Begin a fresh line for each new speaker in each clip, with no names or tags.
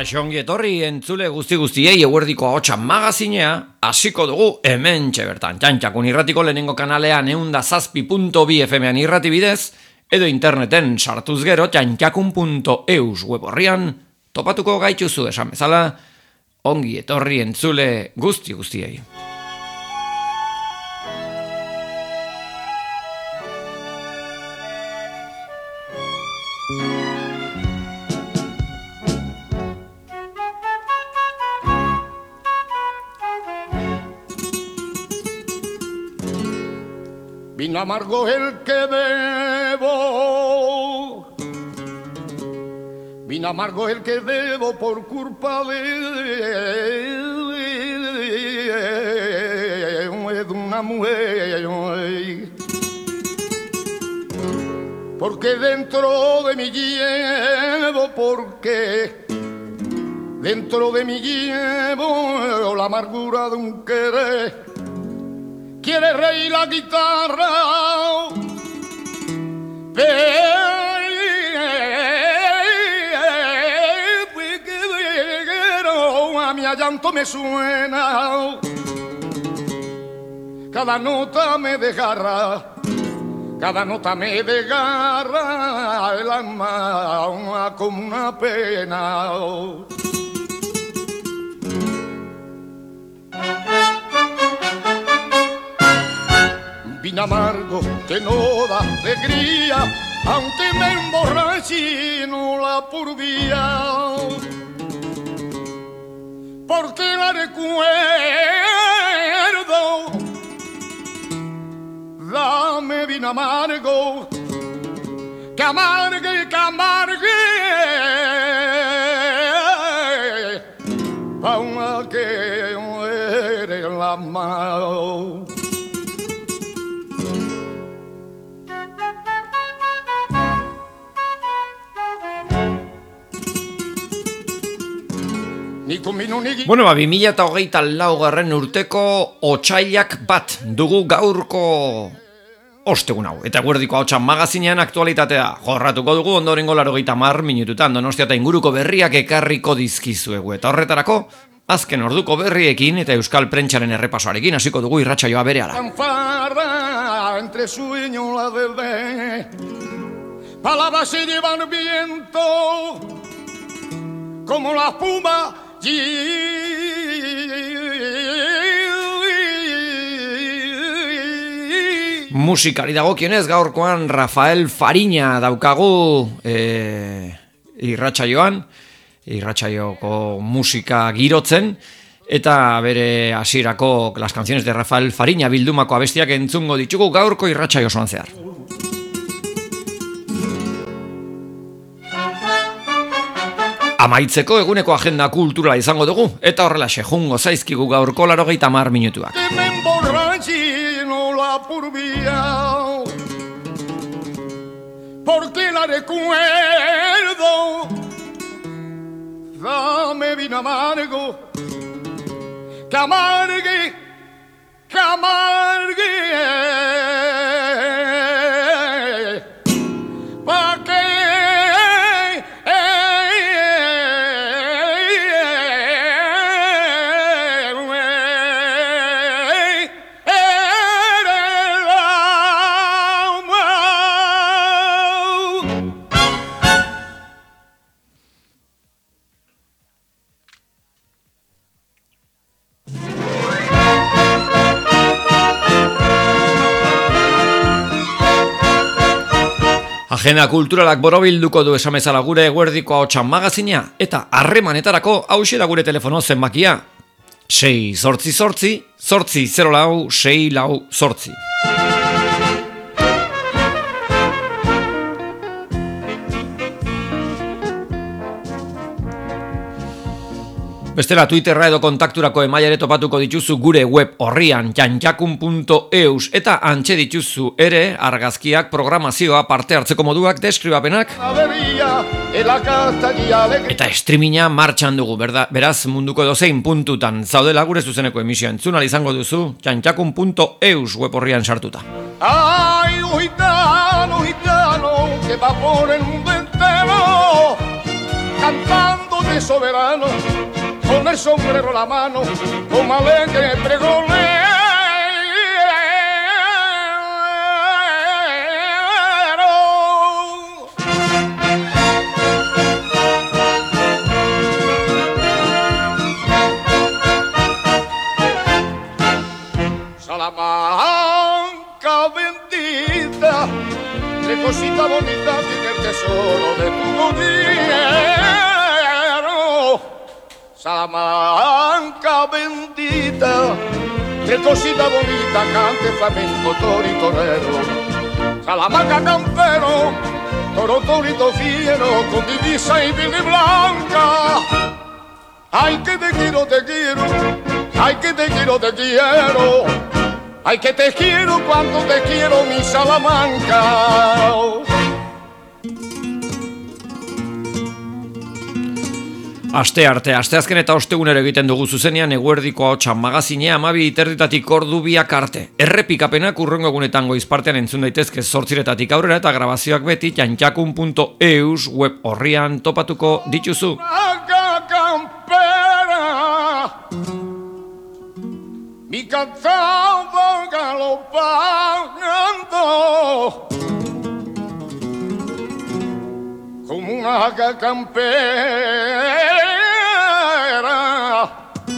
Kaixo ongi etorri entzule guztiei eguerdiko ahotsa magazinea hasiko dugu hementxe bertan. Txantxakun irratiko lehenengo kanalean 107.2 FM-an irrati bidez, edo interneten sartuz gero txantxakun.eus web horrian topatuko gaituzu esan bezala, ongi etorri entzule guztiei.
Vino amargo el que debo, vino amargo el que debo por culpa de una mujer, porque dentro de mí llevo, porque dentro de mí llevo la amargura de un querer. Quiere reír la guitarra, pero a mi llanto me suena, cada nota me desgarra, cada nota me desgarra el alma como una pena. Vino amargo que no da alegría, aunque me emborrache no la por día, porque la recuerdo. Dame vino amargo, que amargue, pa' una que muere la mano.
Bueno, 2024 urteko otsailak bat dugu gaurko ostegun hau. Eta eguerdiko ahotsa magazinean aktualitatea jorratuko dugu ondorengo 80 minututan Donostia eta inguruko berriak ekarriko dizkizuegu. Eta horretarako, azken orduko berriekin eta euskal prentsaren errepasoarekin hasiko dugu irratsaioa berehala.
Entre sueño la bebé, palabras se llevan viento, como la espuma.
Musikari dagokionez gaurkoan Rafael Fariña daukagu irratsaioko musika girotzen, eta bere hasierako las canciones de Rafael Fariña bildumako abestiak entzungo ditugu gaurko irratsaio osoan zehar. Amaitzeko eguneko agenda kulturala izango dugu, eta horrelaxe jungo zaizkigu gaurko 80 minutuak.
Porque la recuerdo, dame vino amargo, que amargue, que amargue.
Agenda kulturalak borobilduko du esamezala gure eguerdiko ahotsan magazina, eta harremanetarako hauxe da gure telefono zenbakia 688-804-648. Bestela Twitterra edo kontakturako emaia ere topatuko dituzu gure web horrian txantxakun.eus, eta antxe dituzu ere argazkiak, programazioa, parte hartzeko moduak, deskribapenak eta streaminga martxan dugu, beraz munduko edozein puntutan zaudela gure zuzeneko emisioa entzun ahal izango duzu txantxakun.eus web horrian sartuta.
Ay, un gitano que va por el mundo entero cantando de soberano, con el sombrero en la mano, con alegre pregonero. Salamanca bendita, qué cosita bonita tiene el tesoro de tu gobierno. Salamanca bendita, qué cosita bonita cante flamenco, toro y torero. Salamanca campero, toro, torito fiero, con divisa y verde blanca. Ay, que te quiero, ay, que te quiero, ay, que te quiero, cuánto te quiero, mi Salamanca.
Asteazken eta ostegunero egiten dugu zuzenean eguerdiko ahotsan magazinea 12:30 ordu biak arte. Errepikapenak hurrengo egunetan goizpartean entzun daitezke 8:00 aurrera eta grabazioak beti jantxakun.eus web orrian topatuko dituzu.
Mi cantaba galopando como una campera,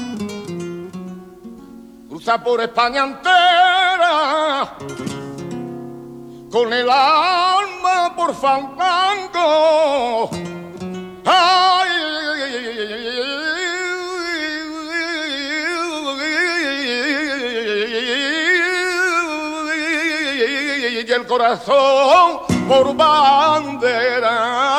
cruza por España entera con el alma por fandango. Ay, y el corazón por bandera.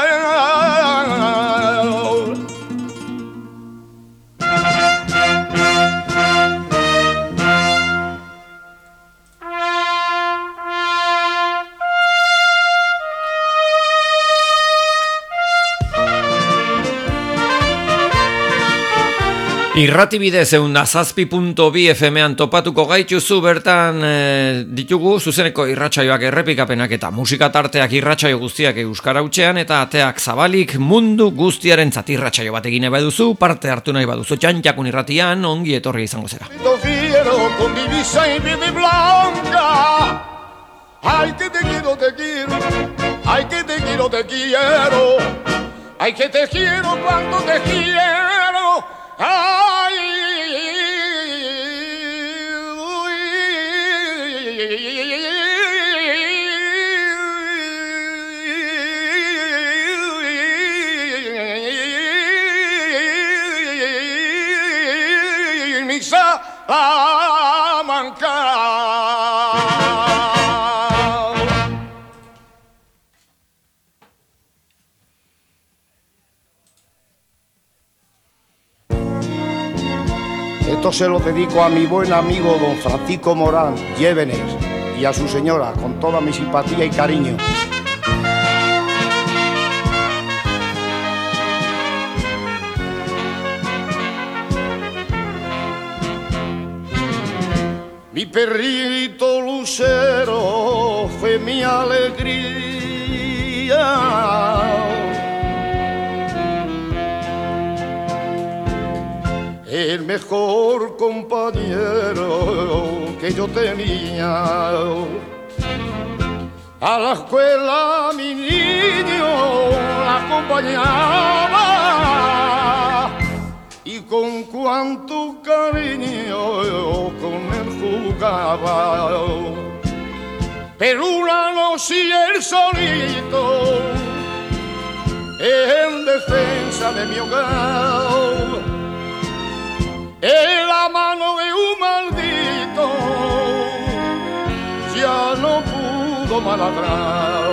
Irratibidez 107.2 FM-an topatuko gaituzu, bertan ditugu zuzeneko irratsaioak, errepikapenak eta musika tarteak irratsaio guztiak euskara hutsean, eta ateak zabalik mundu guztiarentzat irratsaio bat egin nahi baduzu, parte hartu nahi baduzu Jantxakun irratian, ongi etorri izango zera.
Ay, que te quiero, ay, que te quiero, ay, que te quiero, cuánto te quiero. Ay, mi Salamanca. Esto se lo dedico a mi buen amigo don Francisco Morán, Llévenes, y a su señora, con toda mi simpatía y cariño. Mi perrito lucero fue mi alegría. El mejor compañero que yo tenía. A la escuela mi niño la acompañaba, y con cuánto cariño con él jugaba. Pero una noche él solito, en defensa de mi hogar, en la mano de un maldito ya no pudo maladrar.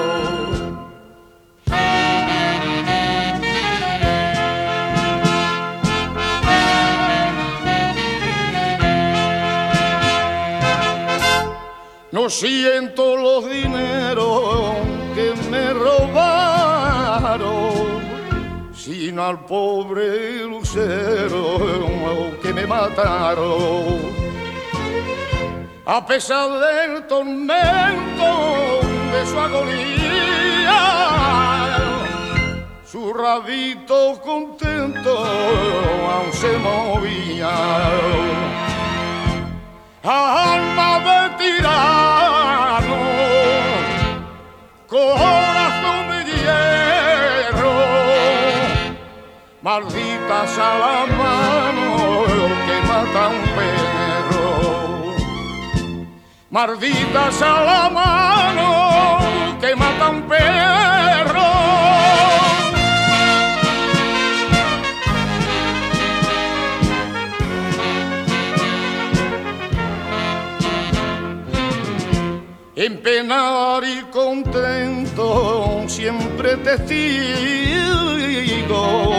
No siento los dineros que me robaron, sino al pobre lucero que me mataron. A pesar del tormento de su agonía, su rabito contento aún se movía. Alma de tirano, corazón de hierro, maldita sea la mano que mata a un perro, maldita sea la mano que mata a un perro. En penar y contento siempre testigo,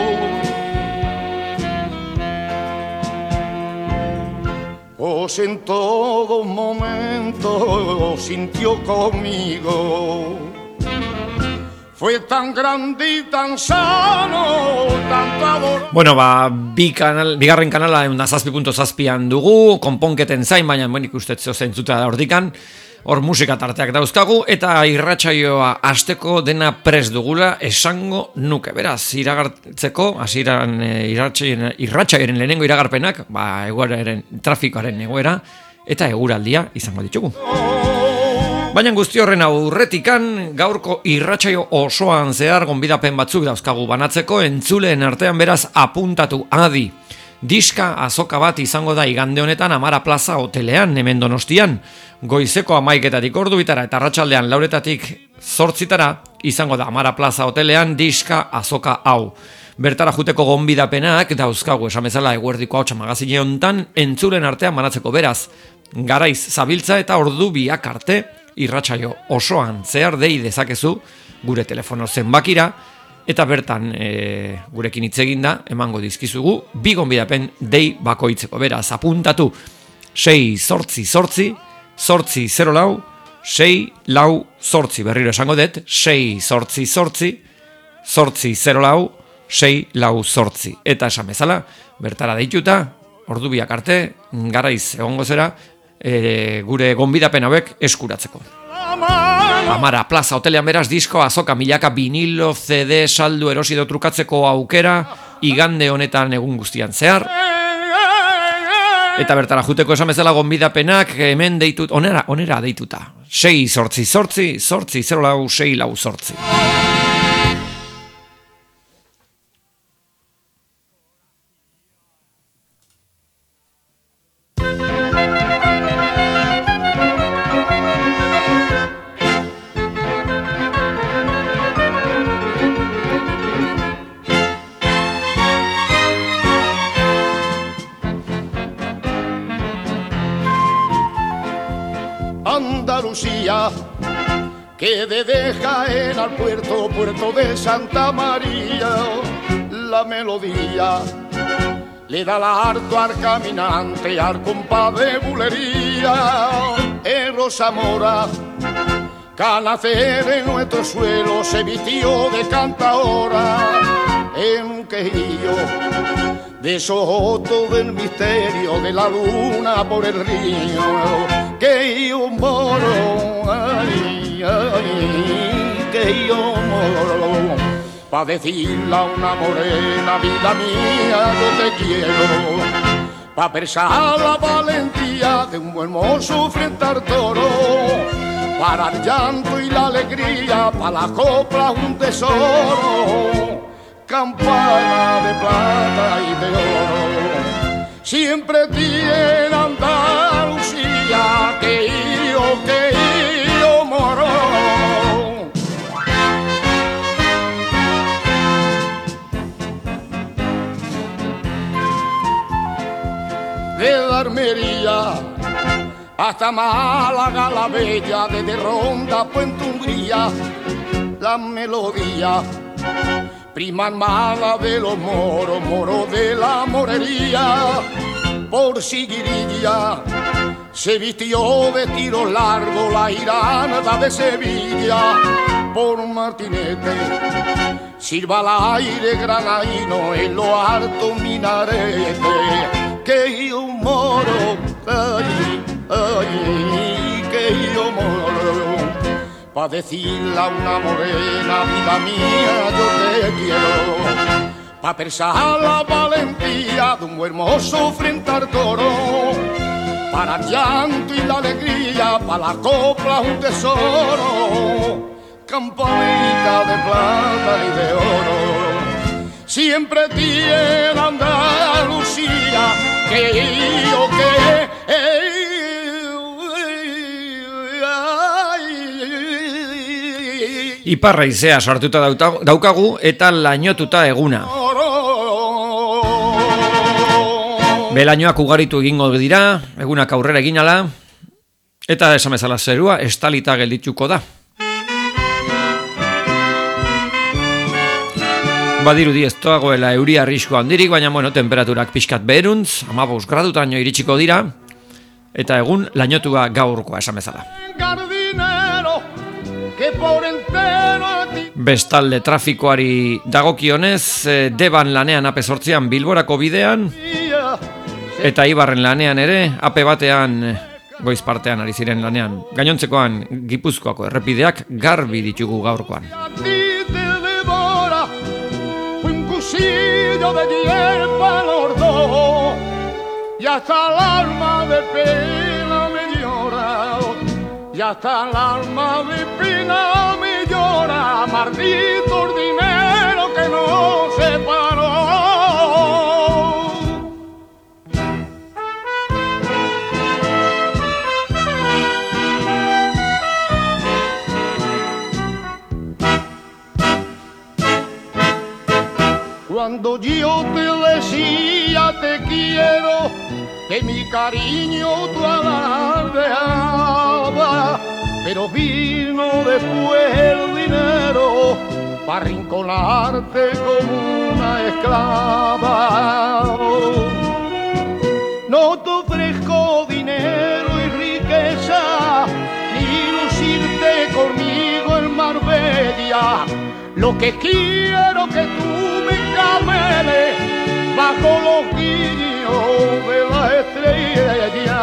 pues en todo momento sintió conmigo. Fue tan grande y tan sano, tanto ador...
Bueno, bigarren kanala 107.7an dugu, konponketen zain, baina ikusten zentzuta da ordikan. Hor musika tarteak dauzkagu eta irratsaioa hasteko dena prest dugula esango nuke. Beraz, iragartzeko, hasieran irratsaioaren lehenengo iragarpenak, egoeraren trafikoaren egoera eta eguraldia izango ditugu. Baina guzti horren aurretikan, gaurko irratsaio osoan zehar gonbidapen batzuk dauzkagu banatzeko, entzuleen artean beraz apuntatu adi. Diska azoka bat izango da igande honetan Amara Plaza hotelean, hemen Donostian. Goizeko 11:00 ordubitara eta arratsaldean 4:00 izango da Amara Plaza hotelean diska azoka hau. Bertara juteko gonbidapenak dauzkagu esan bezala eguerdiko ahotsa magazine hontan entzulen artean banatzeko, beraz. Garaiz zabiltza eta ordu biak arte irratsaio osoan zehar dei dezakezu gure telefono zenbakira. Eta bertan gurekin hitz eginda emango dizkizugu bi gonbidapen dei bakoitzeko. Beraz, apuntatu 688 804 648 berriro esango dut 688 804 648 eta esan bezala bertara deituta ordu biak arte garaiz egongo zera gure gonbidapen hauek eskuratzeko. Amara Plaza hotelean beraz disko azoka milaka vinilo, CD, saldu erosi edo trukatzeko aukera igande honetan egun guztian zehar. Eta bertara juteko esan bezala gonbidapenak hemen deitut, onera deituta. 688 804 648.
Andalucía, que de Jaén al puerto de Santa María, la melodía le da la harto al caminante, al compás de bulería. En Rosa Mora, canacer en nuestro suelo, se vistió de cantaora. En un quejillo de soto del misterio de la luna por el río, que yo moro, ay, ay, que yo moro, pa' decirle a una morena, vida mía, yo te quiero, pa' presar la valentía de un buen mozo frente al toro, para el llanto y la alegría, pa' la copla un tesoro. Campana de plata y de oro, siempre tiene Andalucía, que yo moro. De Armería hasta Málaga la bella, desde Ronda a Puente Hungría, la melodía prima hermana de los moros, moros de la morería. Por Siguirilla se vistió de tiro largo la Iranda de Sevilla. Por Martinete sirva el aire granaíno en lo alto minarete, que yo moro, ay, ay, que yo moro. pa' decirle a una morena, vida mía, yo te quiero, pa' pensar la valentía de un hermoso frente al toro, para el llanto y la alegría, para la copla un tesoro, campanita de plata y de oro, siempre tiene Andalucía, que yo que
Iparra izea sartuta daukagu eta lainotuta eguna. Belainoak ugaritu egingo dira, egunak aurrera egin ala, eta esan bezala zerua estalita geldituko da. Badirudi ez dagoela euri arriskua handirik, baina temperaturak pixkat beheruntz, 15 gradutaino iritsiko dira, eta egun lainotua gaurkoa esan bezala. Bestalde trafikoari dagokionez, Deban lanean AP 8an Bilborako bidean, eta Ibarren lanean ere, AP batean goiz partean ari ziren lanean. Gainontzekoan Gipuzkoako errepideak garbi ditugu gaurkoan.
De hierba los dos, y hasta el alma de pena me llora, y hasta el alma de pena me llora, maldito el dinero que nos separó. Cuando yo te decía te quiero, que mi cariño tú alardeabas, pero vino después el dinero para arrinconarte como una esclava. No te ofrezco dinero y riqueza, ni lucirte conmigo en Marbella. Lo que quiero que tú me cameles bajo los guiños de la estrella.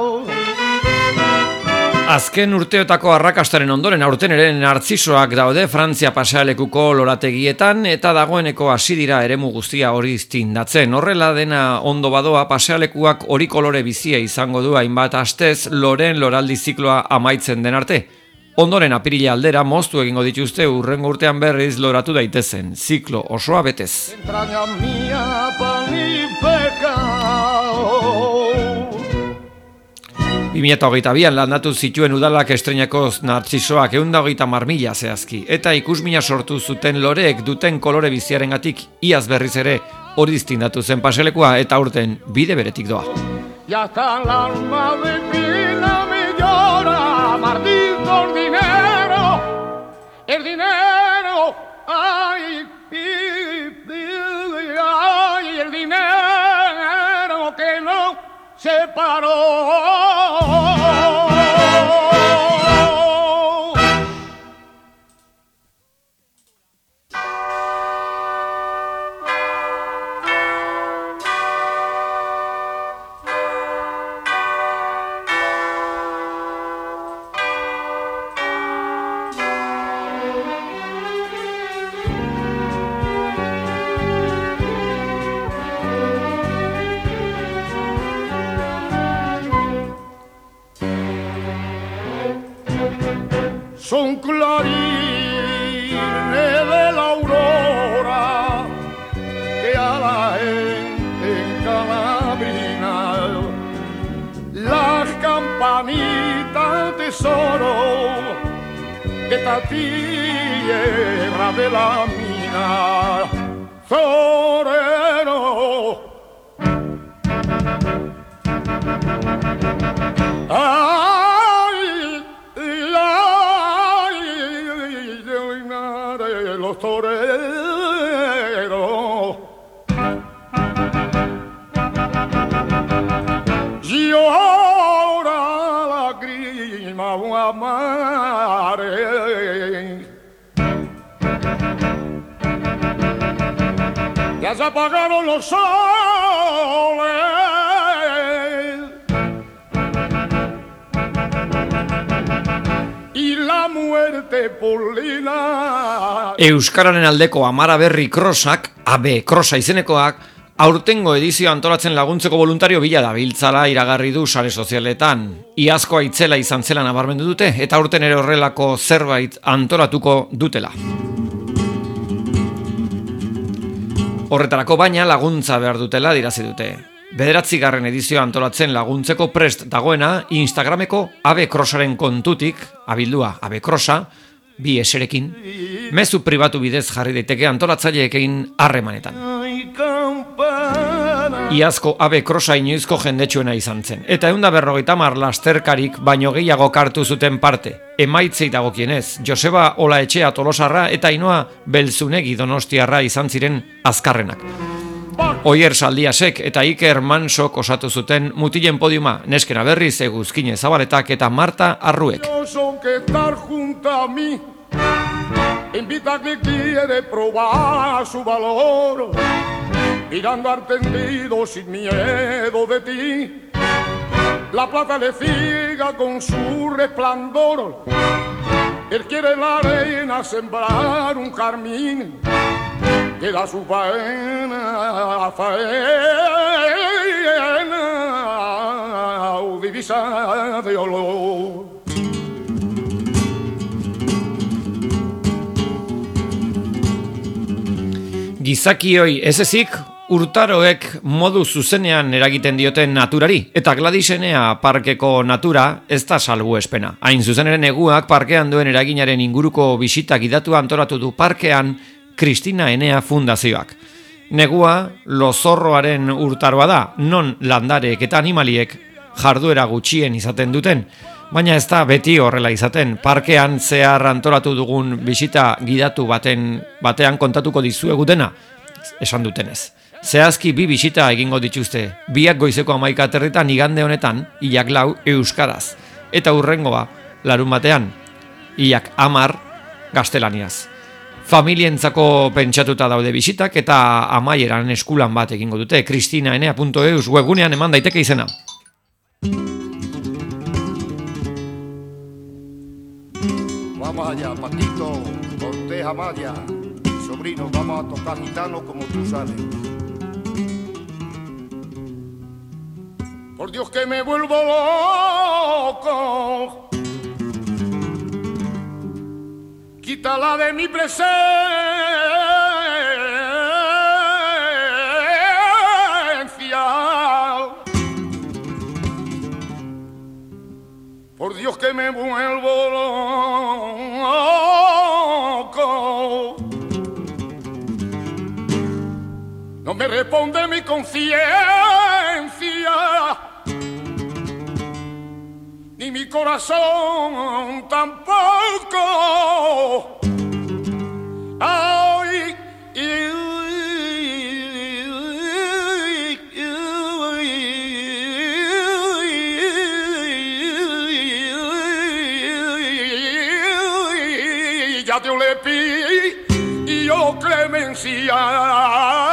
Azken urteotako arrakastaren ondoren aurten ere nartzisoak daude Frantzia pasealekuko lorategietan eta dagoeneko hasi dira eremu guztia hori tindatzen. Horrela dena ondo badoa pasealekuak hori kolore bizia izango du hainbat astez loren loraldi zikloa amaitzen den arte. Ondoren apirila aldera moztu egingo dituzte urrengo urtean berriz loratu daitezen, ziklo osoa betez. 2022an landatu zituen udalak estreinako nartzisoak 130.000 zehazki, eta ikusmina sortu zuten loreek duten kolore biziarengatik iaz berriz ere hori distindatu zen paselekua eta aurten bide beretik doa.
Maldito el dinero, ay, el dinero que no separó. Son clarines de la aurora que a la gente encalabrina, las campanitas tesoro de esta tierra de la mina, torero. Los toreros llora lágrima amare, ya se apagaron los soles y la muerte por lila.
Euskararen aldeko Amara Berri krosak, AB krosa izenekoak, aurtengo edizio antolatzen laguntzeko voluntario bila dabiltzala iragarri du sare sozialetan. Iazkoa itzela izan zela nabarmendu dute, eta aurten ere horrelako zerbait antolatuko dutela. Horretarako baina laguntza behar dutela dirazi dute. 9. edizioa antolatzen laguntzeko prest dagoena Instagrameko AB Crossaren kontutik, abildua AB Crossa, 2 eserekin, mezu pribatu bidez jarri daiteke antolatzaileekin harremanetan. Iazko AB Crossa inoizko jendetsuena izan zen, eta 150 lasterkarik baino gehiago kartu zuten parte. Emaitzei dagokienez, Joseba Olaetxea Tolosarra eta Ainhoa Belzunegi Donostiarra izan ziren azkarrenak. Oier Saldiasek eta Iker Mansok osatu zuten mutilen podiuma, neskena berriz Eguzkine Zabaletak eta Marta Arruek.
Invita que quiere probar su valor, mirando al tendido sin miedo de ti. La plata le ciega con su resplandor. Él quiere la arena sembrar un carmín que da su faena, divisa de olor.
Gizakioi ez ezik, urtaroek modu zuzenean eragiten dioten naturari, eta Gladisenea parkeko natura ez da salbuespena. Hain zuzeneren neguak parkean duen eraginaren inguruko bisita gidatu antolatu du parkean Kristina Enea Fundazioak. Negua lozorroaren urtaroa da, non landareek eta animaliek jarduera gutxien izaten duten, baina ez da beti horrela izaten. Parkean zehar antolatu dugun bisita gidatu batean kontatuko dizuegu dena, esan dutenez. Zehazki 2 bisita egingo dituzte, biak goizeko 11:00 igande honetan, ilak 4 euskaraz, eta hurrengoa larunbatean, ilak 10 gaztelaniaz. Familientzako pentsatuta daude bisitak eta amaieran eskulan bat egingo dute, kristinaenea.eus webgunean eman daiteke izena.
Vamos allá, Paquito, Cortés Amaya, sobrino, vamos a tocar gitano como tú sabes. Por Dios que me vuelvo loco, quítala de mi presencia. Por Dios que me vuelvo loco, no me responde mi conciencia, ni mi corazón tampoco. Ay, ya Dios le pidió clemencia.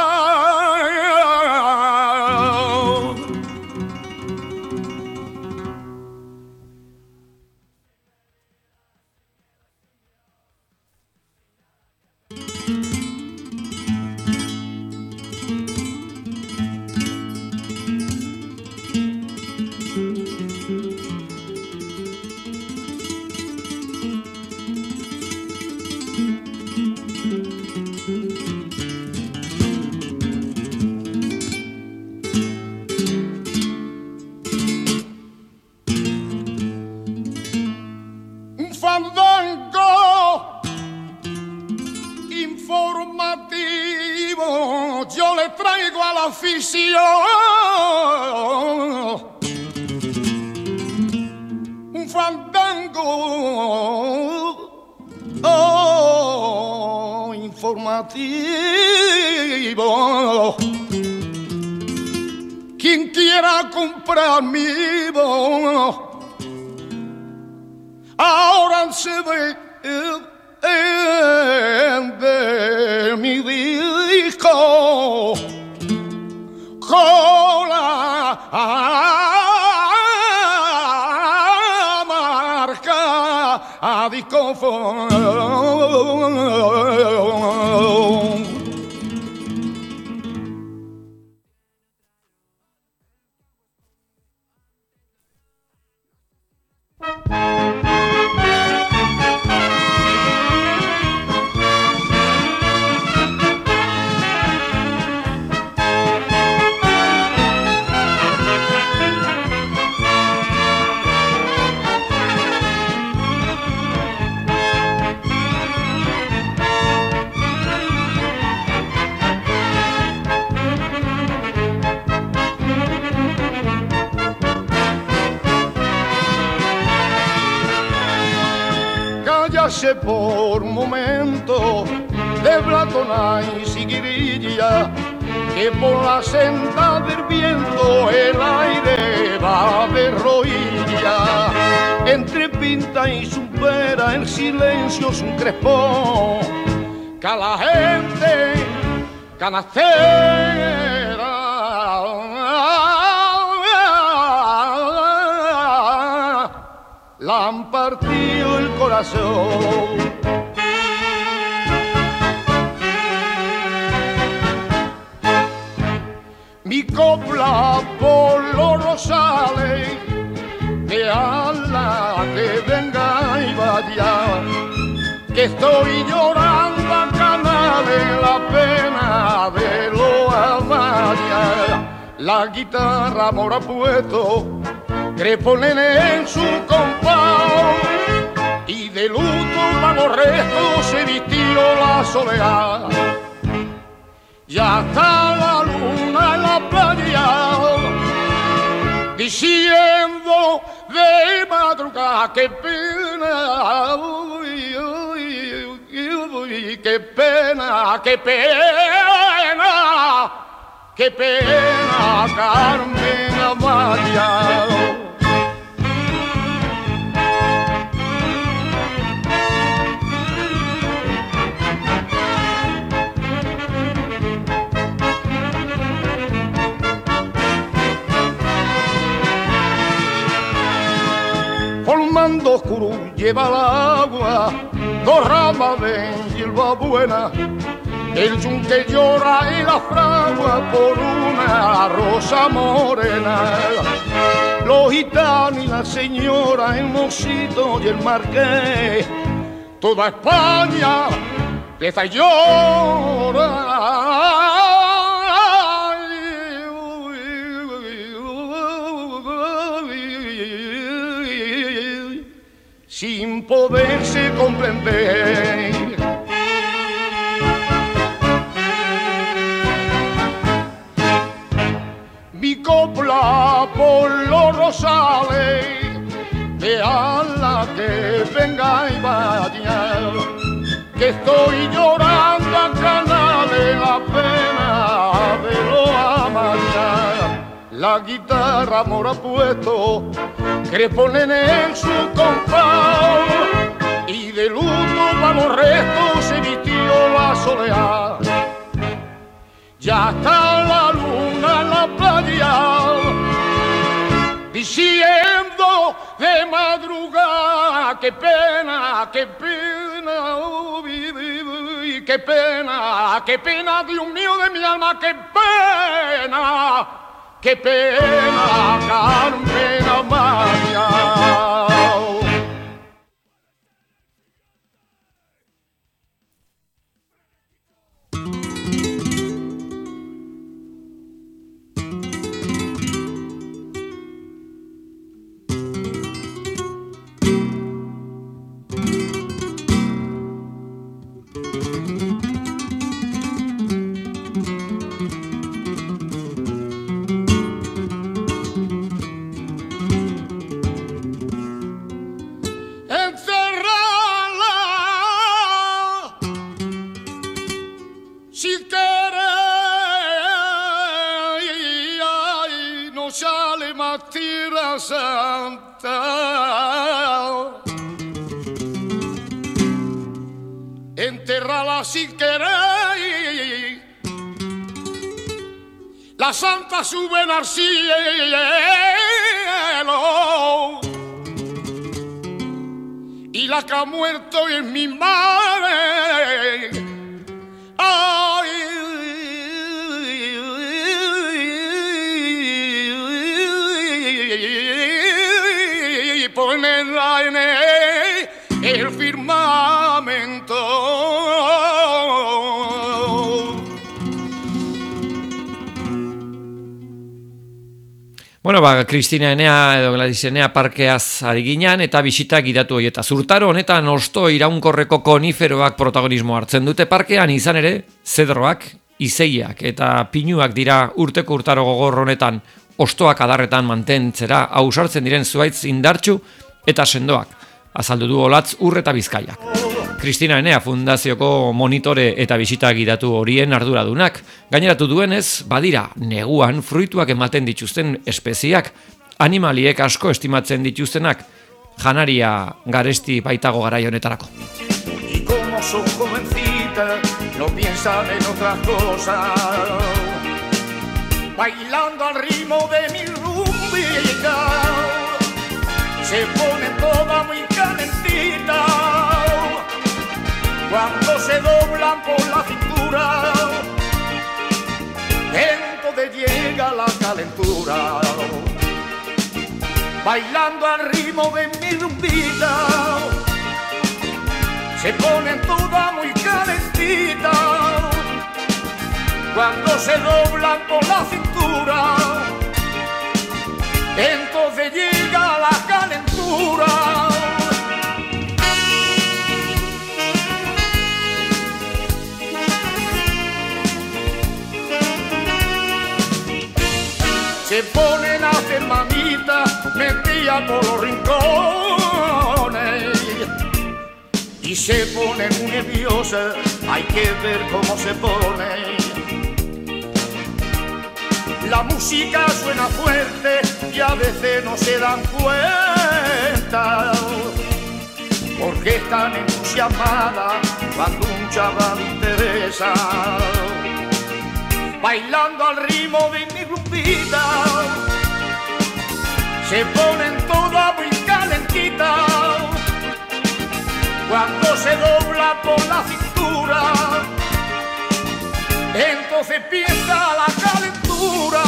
Yo le traigo a la afición un fandango informativo. Quien quiera comprar mi voz ahora se ve de mi disco con la marca a disco Por momento de blatona y siguirilla, que por la senda del viento el aire va de rodilla. Entre pinta y supera el silencio es un crespón, que a la gente canastera la han partido el corazón. Mi copla por los rosales de ala que venga y vaya, que estoy llorando a canales la pena de los amaya. La guitarra mora puesto creponen en su compás y de luto para los restos se vistió la soledad. Ya está la luna en la playa diciendo de madrugada qué pena, uy, uy, uy, qué pena, qué pena, qué pena, Carmen Amaya. Formando oscuro lleva el agua, dos ramas de hierba buena, el yunque llora y la fragua por una rosa morena. Los gitanos y la señora, el mocito y el marqués, toda España reza y llora. Sin poderse comprender. Mi copla por los rosales de ala que venga y vaya, que estoy llorando a canales la pena de los amaya. La guitarra mora puesto creponen en su compás y de luto para los restos se vistió la soledad. Ya está la luna en la playa diciendo de madrugada qué pena, qué pena, uy, uy, uy, qué pena, Dios mío de mi alma, qué pena. ¡Qué pena, Carmen Amaya! Tierra Santa, enterrala sin querer, la santa sube al cielo y la que ha muerto es mi madre. Ay, ponerla en el firmamento.
Bueno, Kristina Enea edo Gladys Enea parkeaz ari ginen eta bisita gidatu hori eta zurtaro honetan osto iraunkorreko koniferoak protagonismo hartzen dute parkean, izan ere zedroak, izeiak eta pinuak dira urteko urtaro gogor honetan ostoak adarretan mantentzera ausartzen diren zuaitz indartsu eta sendoak, azaldu du Olatz Ur eta Bizkaiak. Kristina Enea fundazioko monitore eta bisita gidatu horien arduradunak, gaineratu duenez, badira neguan fruituak ematen dituzten espeziak, animaliek asko estimatzen dituztenak, janaria garesti baitago garai honetarako.
Y como son jovencitas, no piensan en otras cosas, bailando al ritmo de mi rumbita, se ponen todas muy calentitas. Cuando se doblan por la cintura, entonces llega la calentura. Bailando al ritmo de mi rumbita, se ponen todas muy calentitas. Cuando se doblan por la cintura, entonces llega la calentura. Se ponen a hacer mamitas metidas por los rincones y se ponen muy nerviosas, hay que ver cómo se ponen. La música suena fuerte y a veces no se dan cuenta porque están entusiasmadas cuando un chaval interesa. Bailando al ritmo de mi rumbita, se ponen todas muy calentitas. Cuando se dobla por la cintura, entonces empieza la calentura.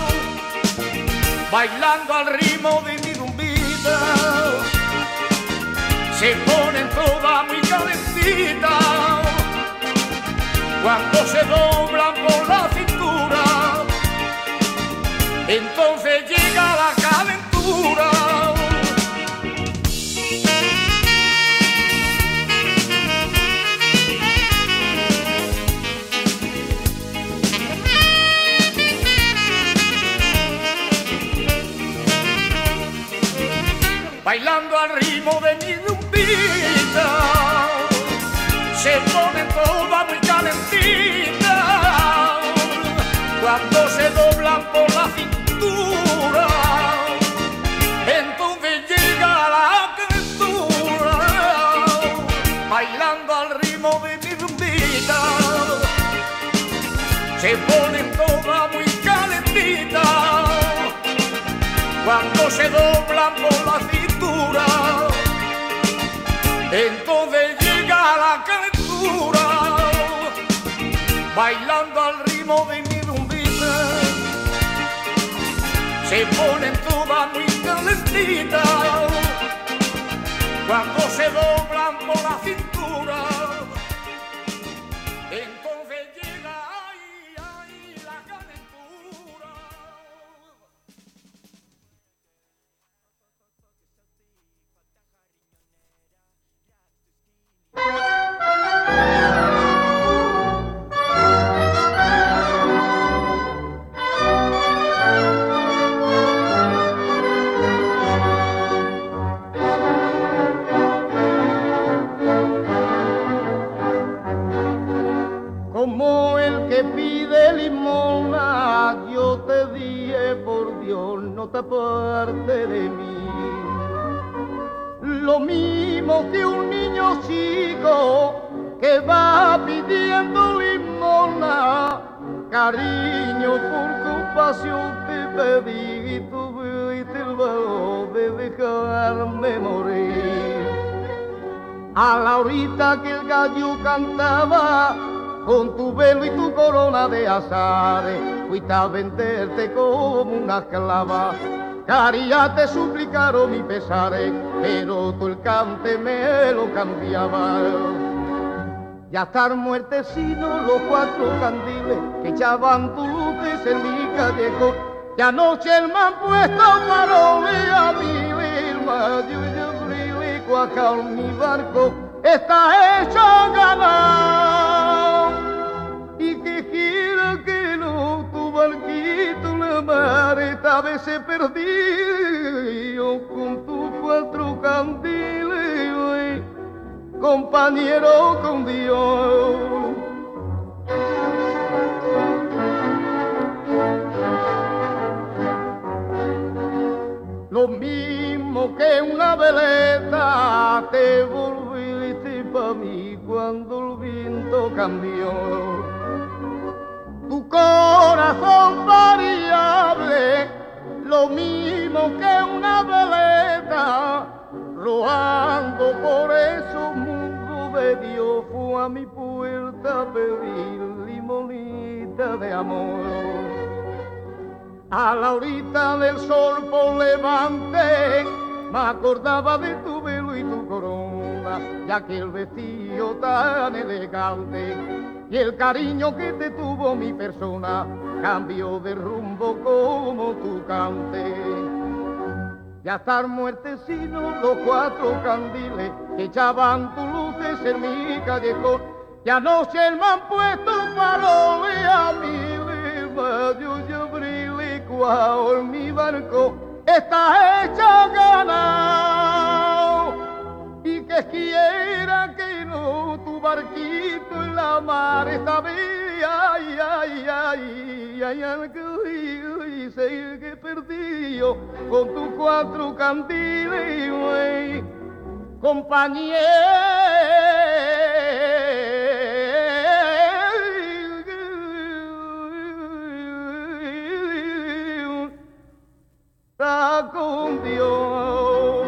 Bailando al ritmo de mi rumbita, se ponen todas muy calentitas. Cuando se doblan por la cintura, entonces llega la calentura. Bailando al ritmo de mi rumbita, se ponen todas muy calentitas. Cuando se doblan por la cintura, entonces llega la calentura. Bailando al ritmo de mi rumbita, se ponen todas muy calentitas. Cuando se doblan por la cintura, entonces llega la calentura. Bailando al ritmo de mi rumbita, se ponen todas muy calentitas. Cuando se doblan por la cintura, entonces llega la calentura. Como el que pide limona, yo te dije, por Dios, no te apartes de mí. Lo mismo que un niño chico que va pidiendo limona, cariño, por compasión te pedí y tuve el valor de dejarme morir. A la horita que el gallo cantaba, con tu velo y tu corona de azares, fuiste a venderte como una esclava. Caría te suplicaron mi pesares, pero tú el cante me lo cambiaba. Ya estar muertecinos los cuatro candiles que echaban tus luces en mi callejón. Y anoche el me han puesto farole a mi Vilma, yo y cuajar mi barco está hecho ganar. Y que quiera que no, tu barquito la mar esta vez se perdió con tus cuatro candiles, compañero con Dios. Lo mismo que una veleta te volviste pa' mí cuando el viento cambió. Tu corazón variable, lo mismo que una veleta, rodando por esos mundos de Dios, fue a mi puerta a pedir limonita de amor. A la horita del sol por levante, me acordaba de tu velo y tu corona, ya que el vestido tan elegante y el cariño que te tuvo mi persona cambió de rumbo como tu cante. Ya estar muertecinos los cuatro candiles que echaban tus luces en mi callejón. Y anoche me han puesto faroles a mi Vilma, yo brilé cual mi barco está hecho ganado. Y que quiera que no, tu barquito en la mar esta vez, ay, ay, ay, ay, ay, sé que perdido con tus cuatro candiles, güey, compañero. Está con Dios.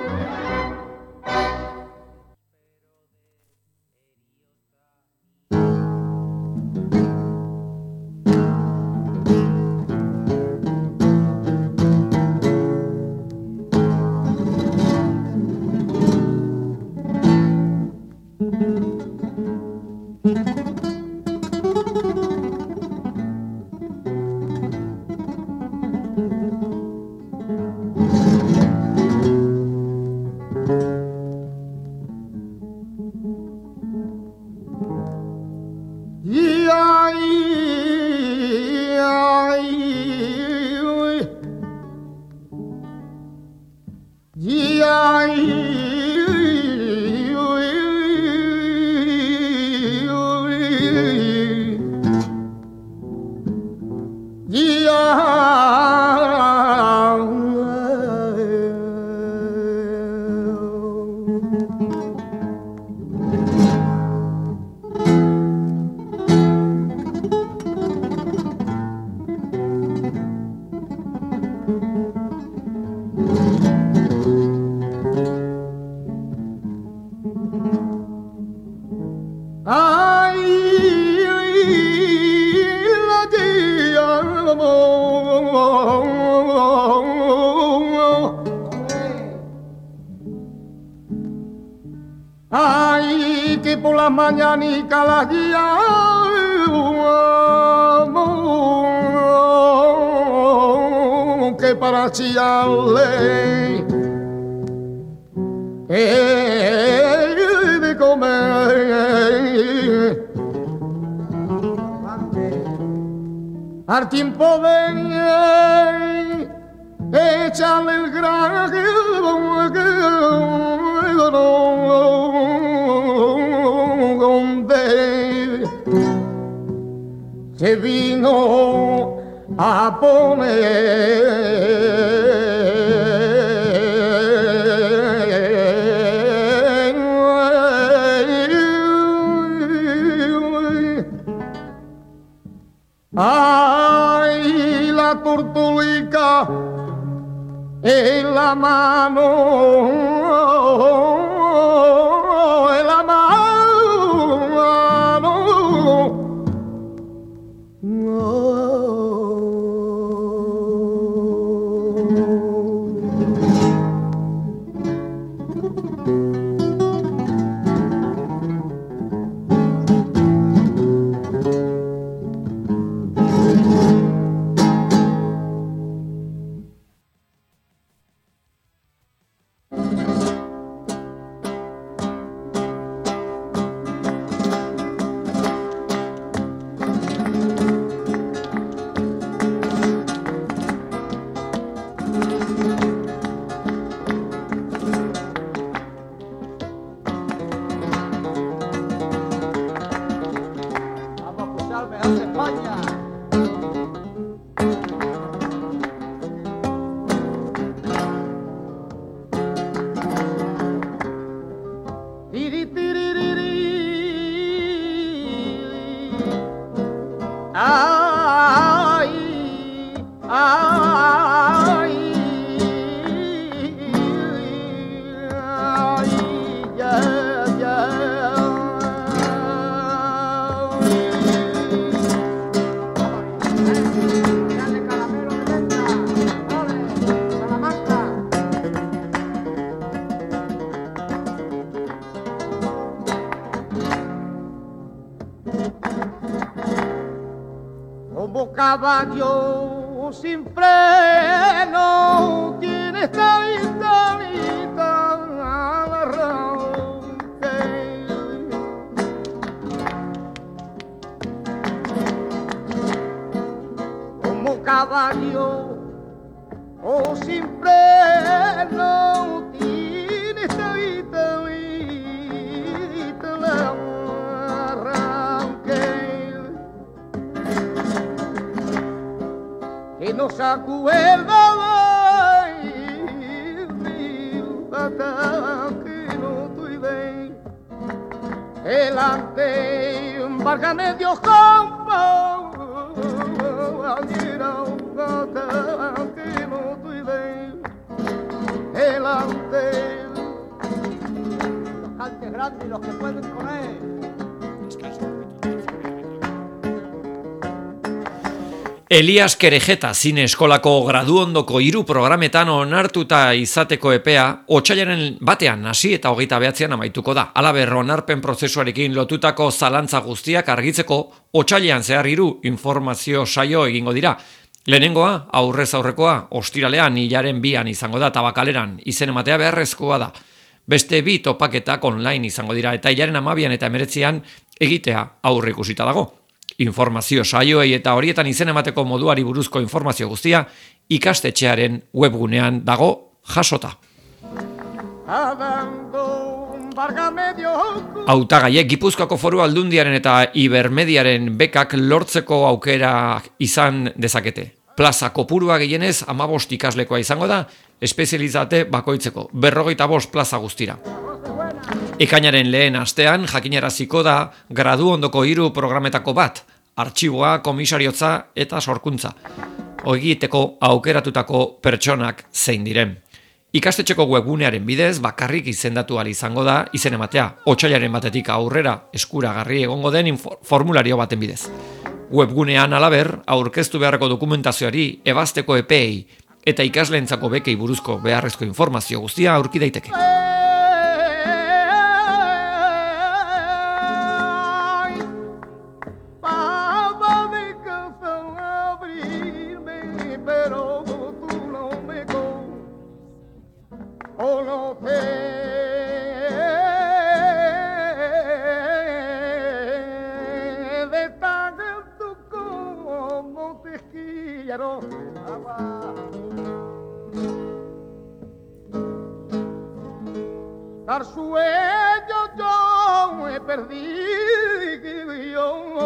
Ay, que por la mañanica las llamo, que para chillarle de comer al tiempo de echarle el grano donde se vino a poner. Ay, la tortulica en la mano
España. Caballo sin freno tiene esta al arranque. Como caballo sin freno tiene esta al arranque. Que no se acuerda que no estoy bien delante válgame Dios campo que no estoy bien delante los cantes grandes y los que pueden poner.
Elias Kerejeta zine eskolako graduondoko 3 programetan onartuta izateko epea otsailaren batean hasi eta 29an amaituko da. Halaber, onarpen prozesuarekin lotutako zalantza guztiak argitzeko otsailean zehar 3 informazio saio egingo dira. Lehenengoa, aurrez aurrekoa, ostiralean hilaren 2an izango da, tabakaleran izen ematea beharrezkoa da. Beste 2 topaketak online izango dira eta hilaren 12an eta 19an egitea aurreikusita dago. Informazio saioei eta horietan izen emateko moduari buruzko informazio guztia ikastetxearen webgunean dago jasota. Hautagaiek Gipuzkoako Foru Aldundiaren eta Ibermediaren bekak lortzeko aukera izan dezakete. Plaza kopurua gehienez 15 ikaslekoa izango da, espezializate bakoitzeko, 45 plaza guztira. Ekainaren lehen astean jakinaraziko da graduondoko 3 programetako bat, artxiboa, komisariotza eta sorkuntza. Egiteko aukeratutako pertsonak zein diren. Ikastetxeko webgunearen bidez bakarrik izendatu ahal izango da izen ematea. Otsailaren batetik aurrera eskuragarri egongo den formulario baten bidez. Webgunean halaber, aurkeztu beharreko dokumentazioari, ebazteko epeei eta ikasleentzako bekei buruzko beharrezko informazio guztia aurki daiteke.
Dar sueño yo he perdido,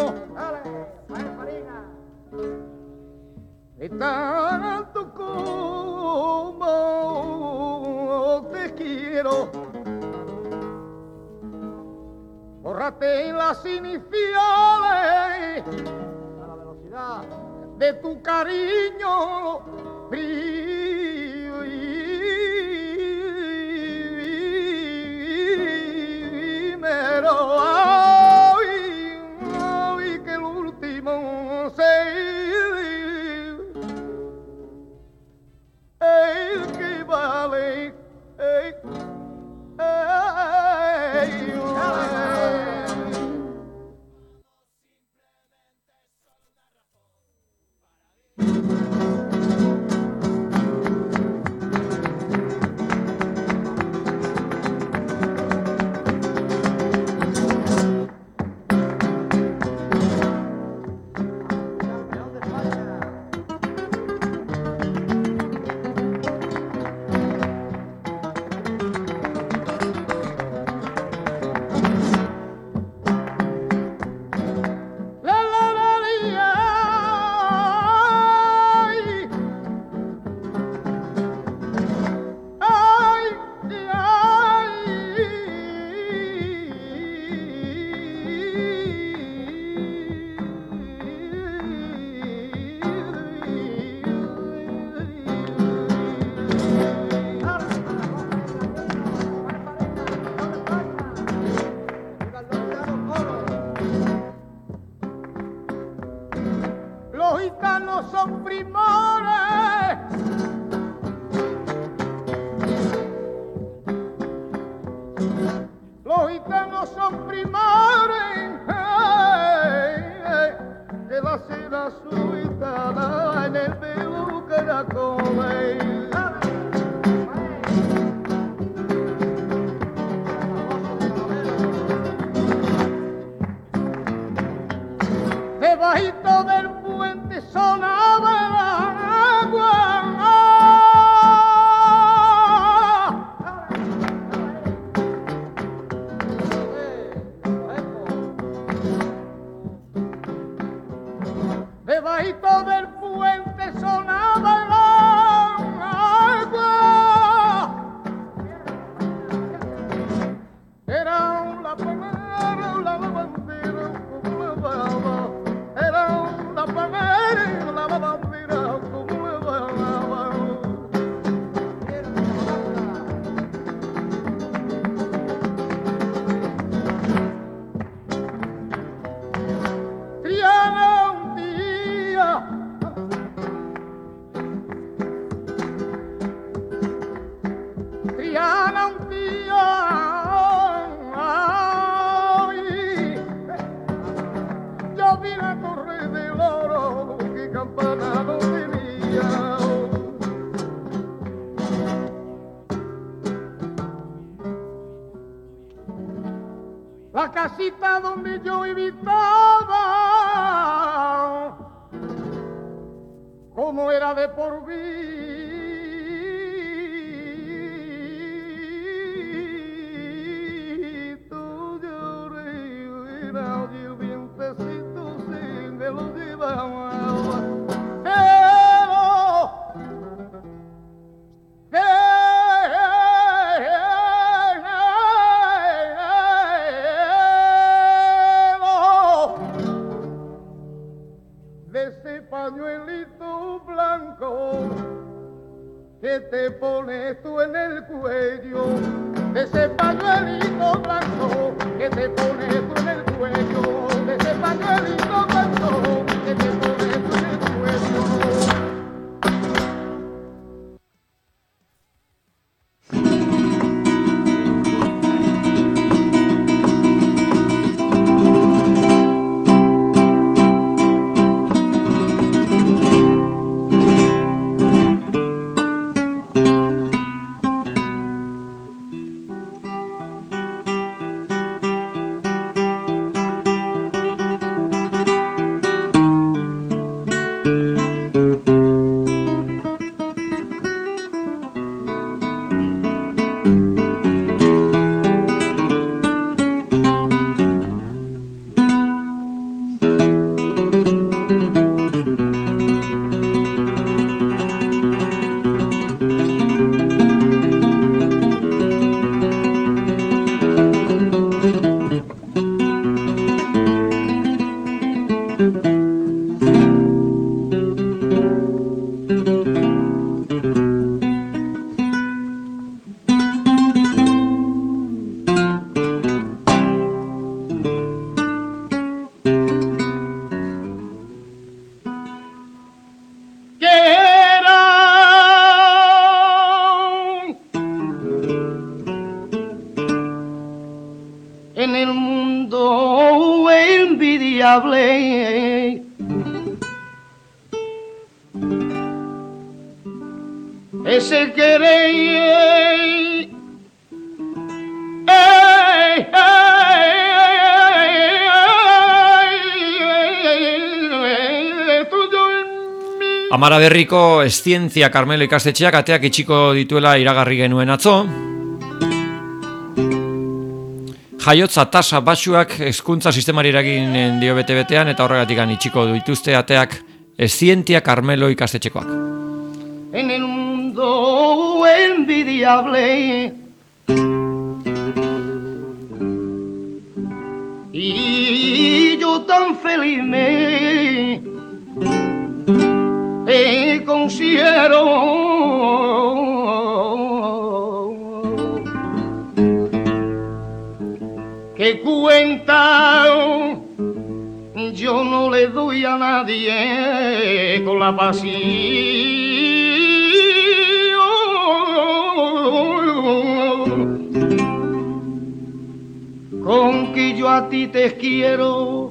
de tanto como te quiero, bórrate las iniciales a la velocidad de tu cariño primero, ay, que el último el que vale,
gitanos son primores. Los gitanos son primores. Que la cena su gitana en el pelo caracoles. Debajito del puente sonaba el agua. Debajito del puente sonaba el agua. Era la primera, la bandera, como la baba. Era la primera, la bandera, como la baba. Triana un día Triana un día ay, yo vi la torre del oro que campana no tenía. La casita donde yo habitaba, como era de por visto, lloré, era yo bien pesito, sí, me lo llevaba. De ese pañuelito blanco que te pones tú en el cuello, de ese pañuelito blanco que te pones tú en el cuello, de ese pañuelito blanco que te pones tú en el cuello. En el mundo envidiable ese querer
Amara Berriko Eszientzia Karmelo ikastetxeak ateak itxiko dituela iragarri genuen atzo. Jaiotza tasa baxuak hezkuntza sistemari eragin dio bete-betean eta horregatik itxiko dituzte ateak Eszientzia Karmelo ikastetxekoak.
En el mundo envidiable y yo tan feliz me considero que cuenta yo no le doy a nadie con la pasión con que yo a ti te quiero.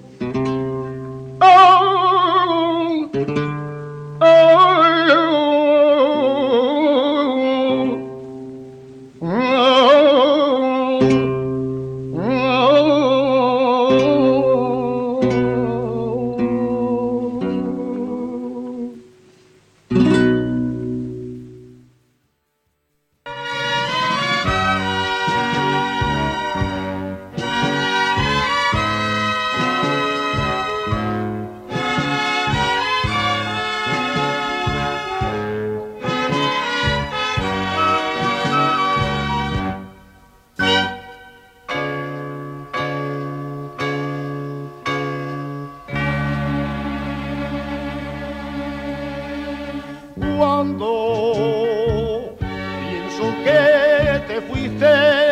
Cuando pienso que te fuiste,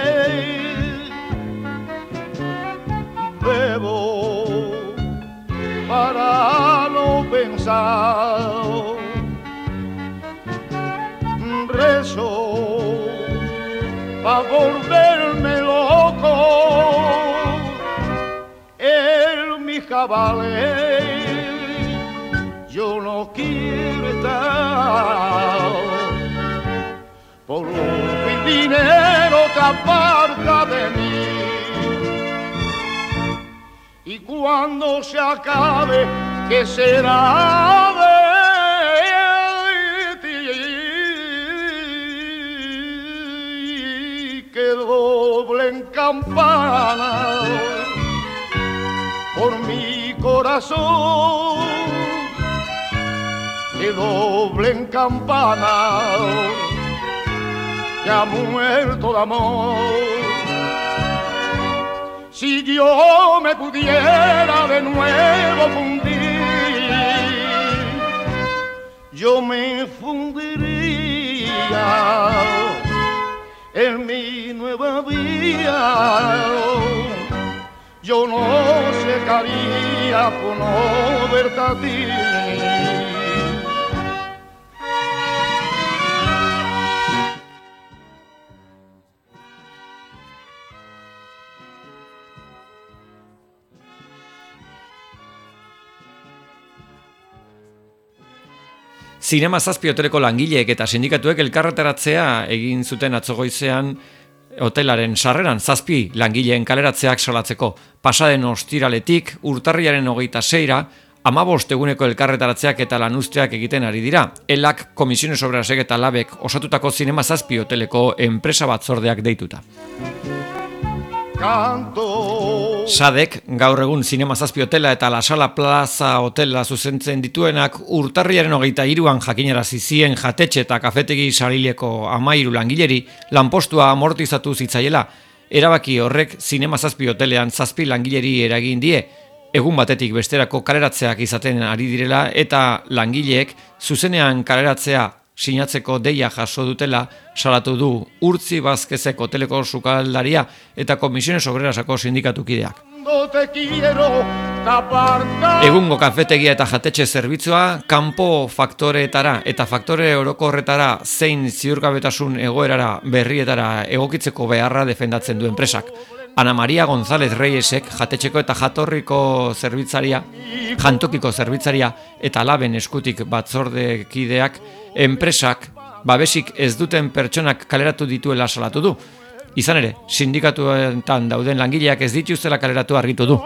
bebo para no pensar, rezo para volverme loco en mis cabales. Yo no quiero estar por un dinero que aparta de mí. Y cuando se acabe, ¿qué será de ti? Que doblen campana por mi corazón, que doblen campana, que ha muerto de amor. Si yo me pudiera de nuevo fundir, yo me fundiría en mi nueva vida. Yo no secaría por no verte a ti.
Zinema Zazpi hoteleko langileek eta sindikatuek elkarretaratzea egin zuten atzo goizean hotelaren sarreran. Zazpi langileen kaleratzeak salatzeko. Pasaden ostiraletik urtarrilaren 26ra 15 eguneko elkarretaratzeak eta lanuzteak egiten ari dira. Elak, Komisiones Obrerasek eta Labek osatutako Zinema Zazpi hoteleko enpresa batzordeak deituta. Sadek, gaur egun Zinema Zazpi hotela eta La Sala Plaza hotela zuzentzen dituenak urtarriaren 23an jakinarazi zien jatetxe eta kafetegi sarileko 13 langileri lanpostua amortizatu zitzaiela. Erabaki horrek Zinema Zazpi hotelean 7 langileri eragin die, egun batetik besterako kaleratzeak izaten ari direla eta langileek zuzenean kaleratzea sinatzeko deia jaso dutela salatu du Urtzi Bazkezek hoteleko sukaldaria eta Komisiones Obrerasako sindikatukideak. Egungo kafetegia eta jatetxe zerbitzua kanpo faktoreetara eta faktore orokorretara zein ziurgabetasun egoerara berrietara egokitzeko beharra defendatzen du enpresak. Ana Maria González Reyesek jatetxeko eta jantokiko zerbitzaria eta Laben eskutik batzordekideak enpresak babesik ez duten pertsonak kaleratu dituela salatu du. Izan ere, sindikatuetan dauden langileak ez dituztela kaleratu argitu du.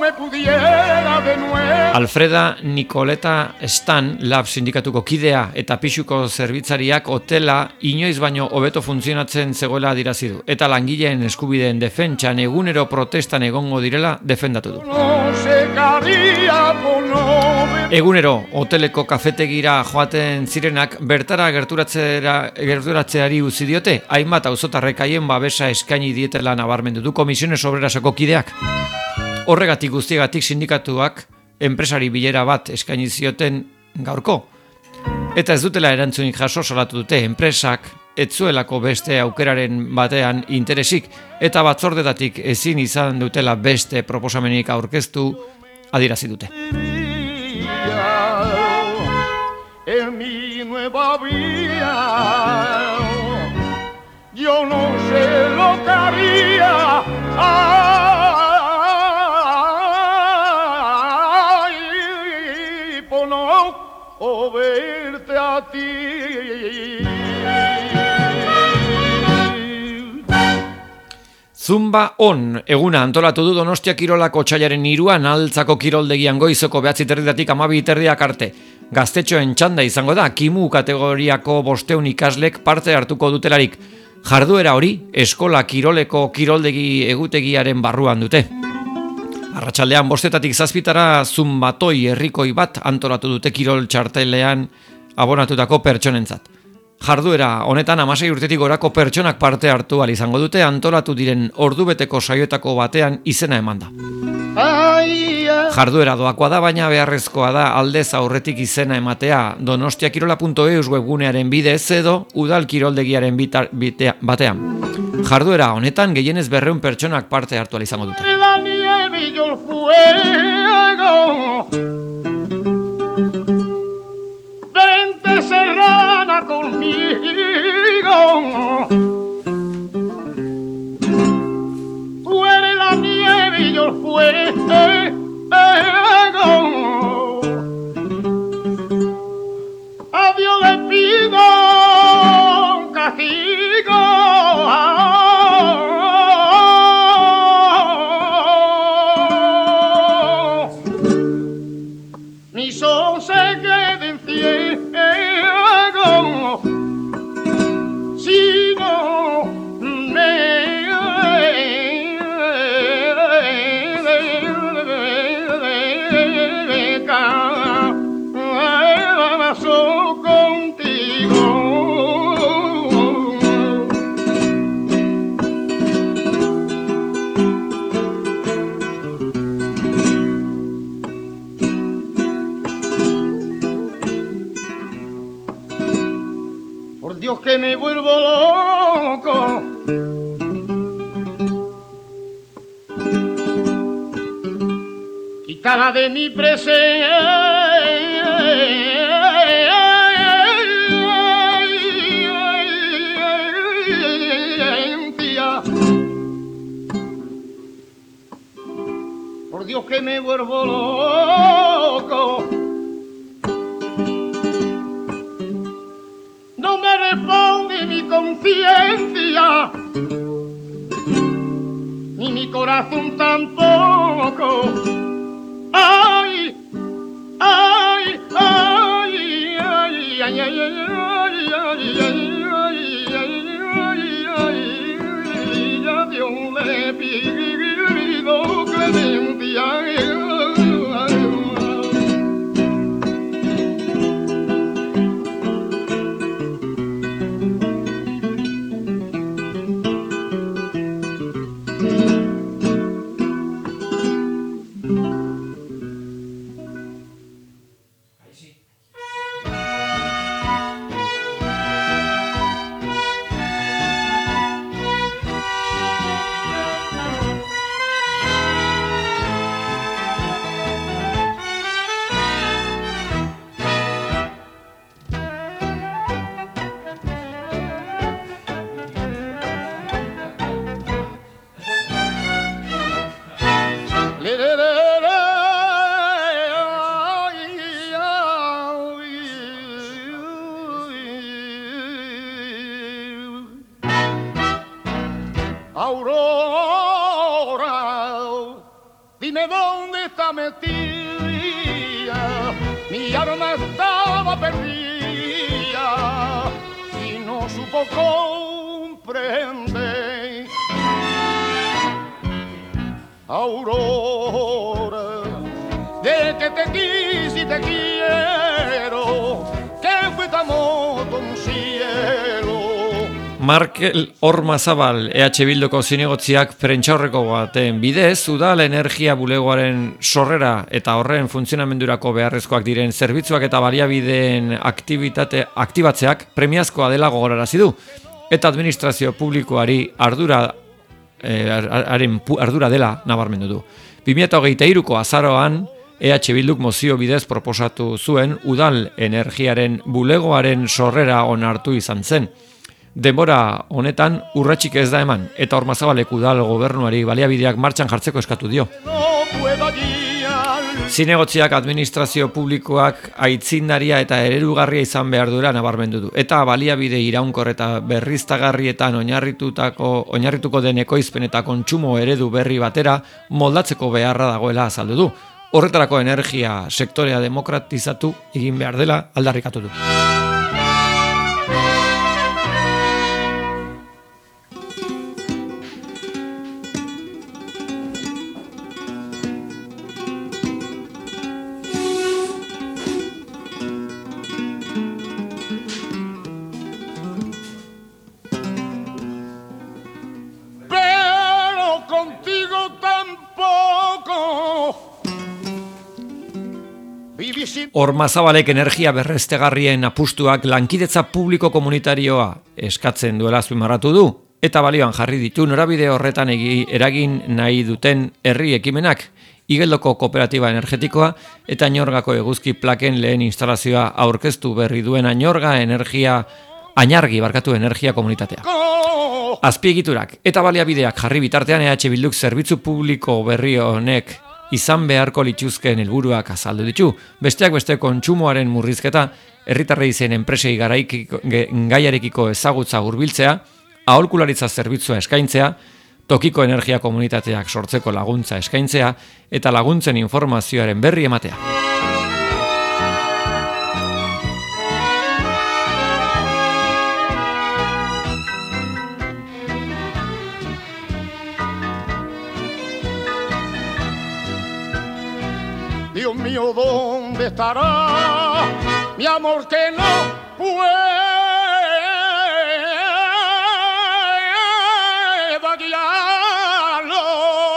Alfreda Nicoleta Stan, Lab sindikatuko kidea eta pixuko zerbitzariak hotela inoiz baino hobeto funtzionatzen zegoela adirazi du eta langileen eskubideen defentsan egunero protestan egongo direla defendatu du. Egunero hoteleko kafetegira joaten zirenak bertara gerturatzeari utzi diote, hainbat auzotarrek haien babesa eskaini dietela nabarmendu du Komisiones Obrerasako kideak. Horregatik guztiegatik sindikatuak enpresari bilera bat eskaini zioten gaurko. Eta ez dutela erantzunik jaso salatu dute, enpresak ez zuelako beste aukeraren batean interesik eta batzordetatik ezin izan dutela beste proposamenik aurkeztu adierazi dute.
En mi nueva vida yo no sé lo que haría por no verte a ti.
Zumba on eguna antolatu du Donostia Kirolako otsailaren 3an Altzako kiroldegian goizoko 9:30 12:30 arte. Gaztetxoen txanda izango da, kimu kategoriako 500 ikaslek parte hartuko dutelarik. Jarduera hori eskola kiroleko kiroldegi egutegiaren barruan dute. Arratsaldean 5:00 7:00 zumbatoi herrikoi bat antolatu dute kirol txartelean abonatutako pertsonentzat. Jarduera honetan 16 urtetik gorako pertsonak parte hartu ahal izango dute, antolatu diren ordubeteko saioetako batean izena emanda. Jarduera doakoa da, baina beharrezkoa da aldez aurretik izena ematea donostiakirola.eus webgunearen bidez edo udal kiroldegiaren batean. Jarduera honetan gehienez 200 pertsonak parte hartu ahal izango dute.
Vente serrana conmigo, tú eres la nieve y yo el fuego, a Dios le pido un castigo, mi sol se quede en ciego, si no me caso contigo. Por Dios que me vuelvo loco, quítala de mi presencia. Por Dios que me vuelvo loco, no me responde mi conciencia, ni mi corazón tampoco. Ay, ay, ay, ay, ay, ay, ay, ay, ya Dios le pido clemencia. Aurora, dime dónde está metida, mi alma estaba perdida y no supo comprender. Aurora, de que te quise y te quiero, que fue tu amor un cielo.
Markel Ormazabal, EH Bilduko zinegotziak prentxaurreko baten bidez, udal energia bulegoaren sorrera eta horren funtzionamendurako beharrezkoak diren zerbitzuak eta baliabideen aktibatzeak premiazkoa dela gogorarazi du, eta administrazio publikoari ardura dela nabarmendu du. 2023ko azaroan, EH Bilduk mozio bidez proposatu zuen udal energiaren bulegoaren sorrera onartu izan zen. Denbora honetan urratsik ez da eman, eta Ormazabalek udal gobernuari baliabideak martxan jartzeko eskatu dio. Zinegotziak administrazio publikoak aitzindaria eta eredugarria izan behar duela nabarmendu du. Eta baliabide iraunkor eta berriztagarrietan oinarrituko den ekoizpen eta kontsumo eredu berri batera moldatzeko beharra dagoela azaldu du. Horretarako energia sektorea demokratizatu egin behar dela aldarrikatu du. Ormazabalek energia berreztegarrien apustuak lankidetza publiko komunitarioa eskatzen duela azpimarratu du, eta balioan jarri ditu norabide horretan eragin nahi duten herri ekimenak, Igeldoko kooperatiba energetikoa eta Añorgako eguzki plaken lehen instalazioa aurkeztu berri duen Añargi energia komunitatea. Azpiegiturak eta baliabideak jarri bitartean EH Bilduk zerbitzu publiko berri honek izan beharko lituzkeen helburuak azaldu ditu. Besteak beste kontsumoaren murrizketa, herritarrei zen enpresei gaiarekiko ezagutza hurbiltzea, aholkularitza zerbitzua eskaintzea, tokiko energia komunitateak sortzeko laguntza eskaintzea eta laguntzen informazioaren berri ematea.
Dios mío, ¿dónde estará mi amor que no pueda guiarlo?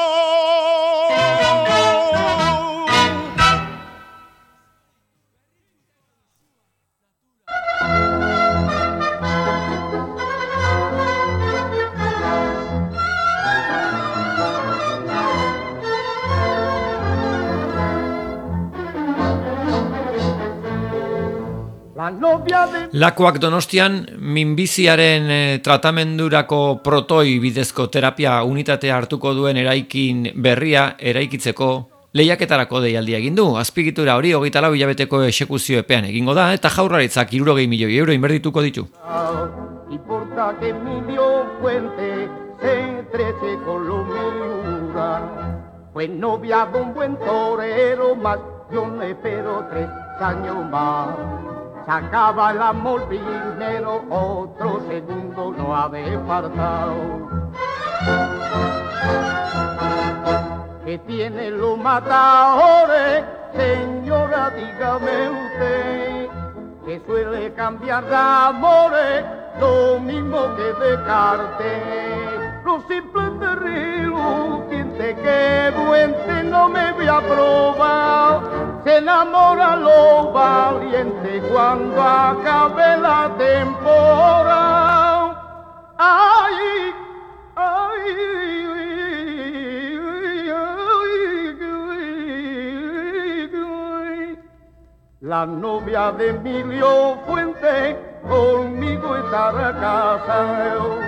Lakoak Donostian minbiziaren tratamendurako protoi bidezko terapia unitatea hartuko duen eraikin berria eraikitzeko lehiaketarako deialdia egin du. Azpiegitura hori 24 hilabeteko exekuzio epean egingo da eta Jaurlaritzak 60 milioi euro inbertituko ditu.
Importa que Emilio Fuente se estreche con lo Miura, pues novia de un buen torero más, yo le espero 3 años más. Se acaba el amor primero, otro segundo no ha de faltar. ¿Qué tiene los matadores? Señora, dígame usted, que suele cambiar de amores, lo mismo que de cartel. Lo simple de reluciente que duente no me voy a probar. Se enamora lo valiente cuando acabe la temporada. Ay, ay, la novia de Emilio Fuente conmigo estará casado.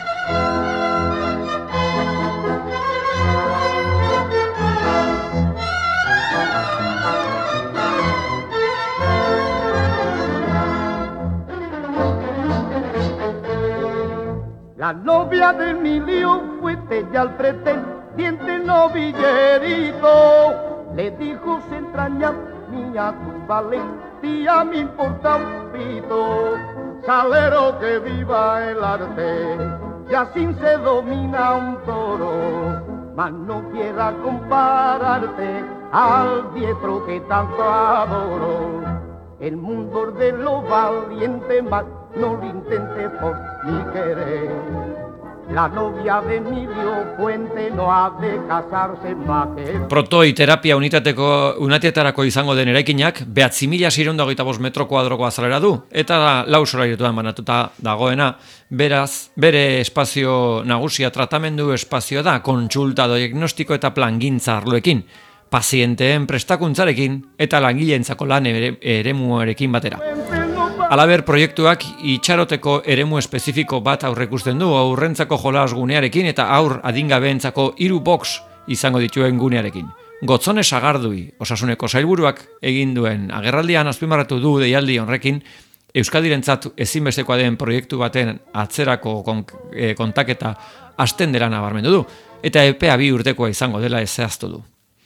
La novia de Emilio Fuente ya al pretendiente novillerito le dijo se entraña niña tu valentía me importa un pito, salero que viva el arte y así se domina un toro, mas no quiera compararte al diestro que tanto adoro. El mundo de los valientes más no lo intente por mi querer. La novia de Emilio Fuente no ha de casarse más que...
Protoi terapia unitateetarako izango den eraikinak 9.625 metro kuadroko azalera du, eta 4 solairuetan banatuta dagoena, beraz, bere espazio nagusia tratamendu espazio da, kontsulta, diagnostiko eta plangintza arloekin. pazienteen prestakuntzarekin eta langileentzako lan eremuarekin batera. Halaber, proiektuak itxaroteko eremu espezifiko bat aurreikusten du haurrentzako jolas gunearekin eta haur adingabeentzako 3 box izango dituen gunearekin. Gotzone Sagardui, Osasuneko sailburuak egin duen agerraldian azpimarratu du deialdi horrekin Euskadirentzat ezinbestekoa den proiektu baten atzerako kontaketa hasten dela nabarmendu du eta epea 2 urtekoa izango dela zehaztu du.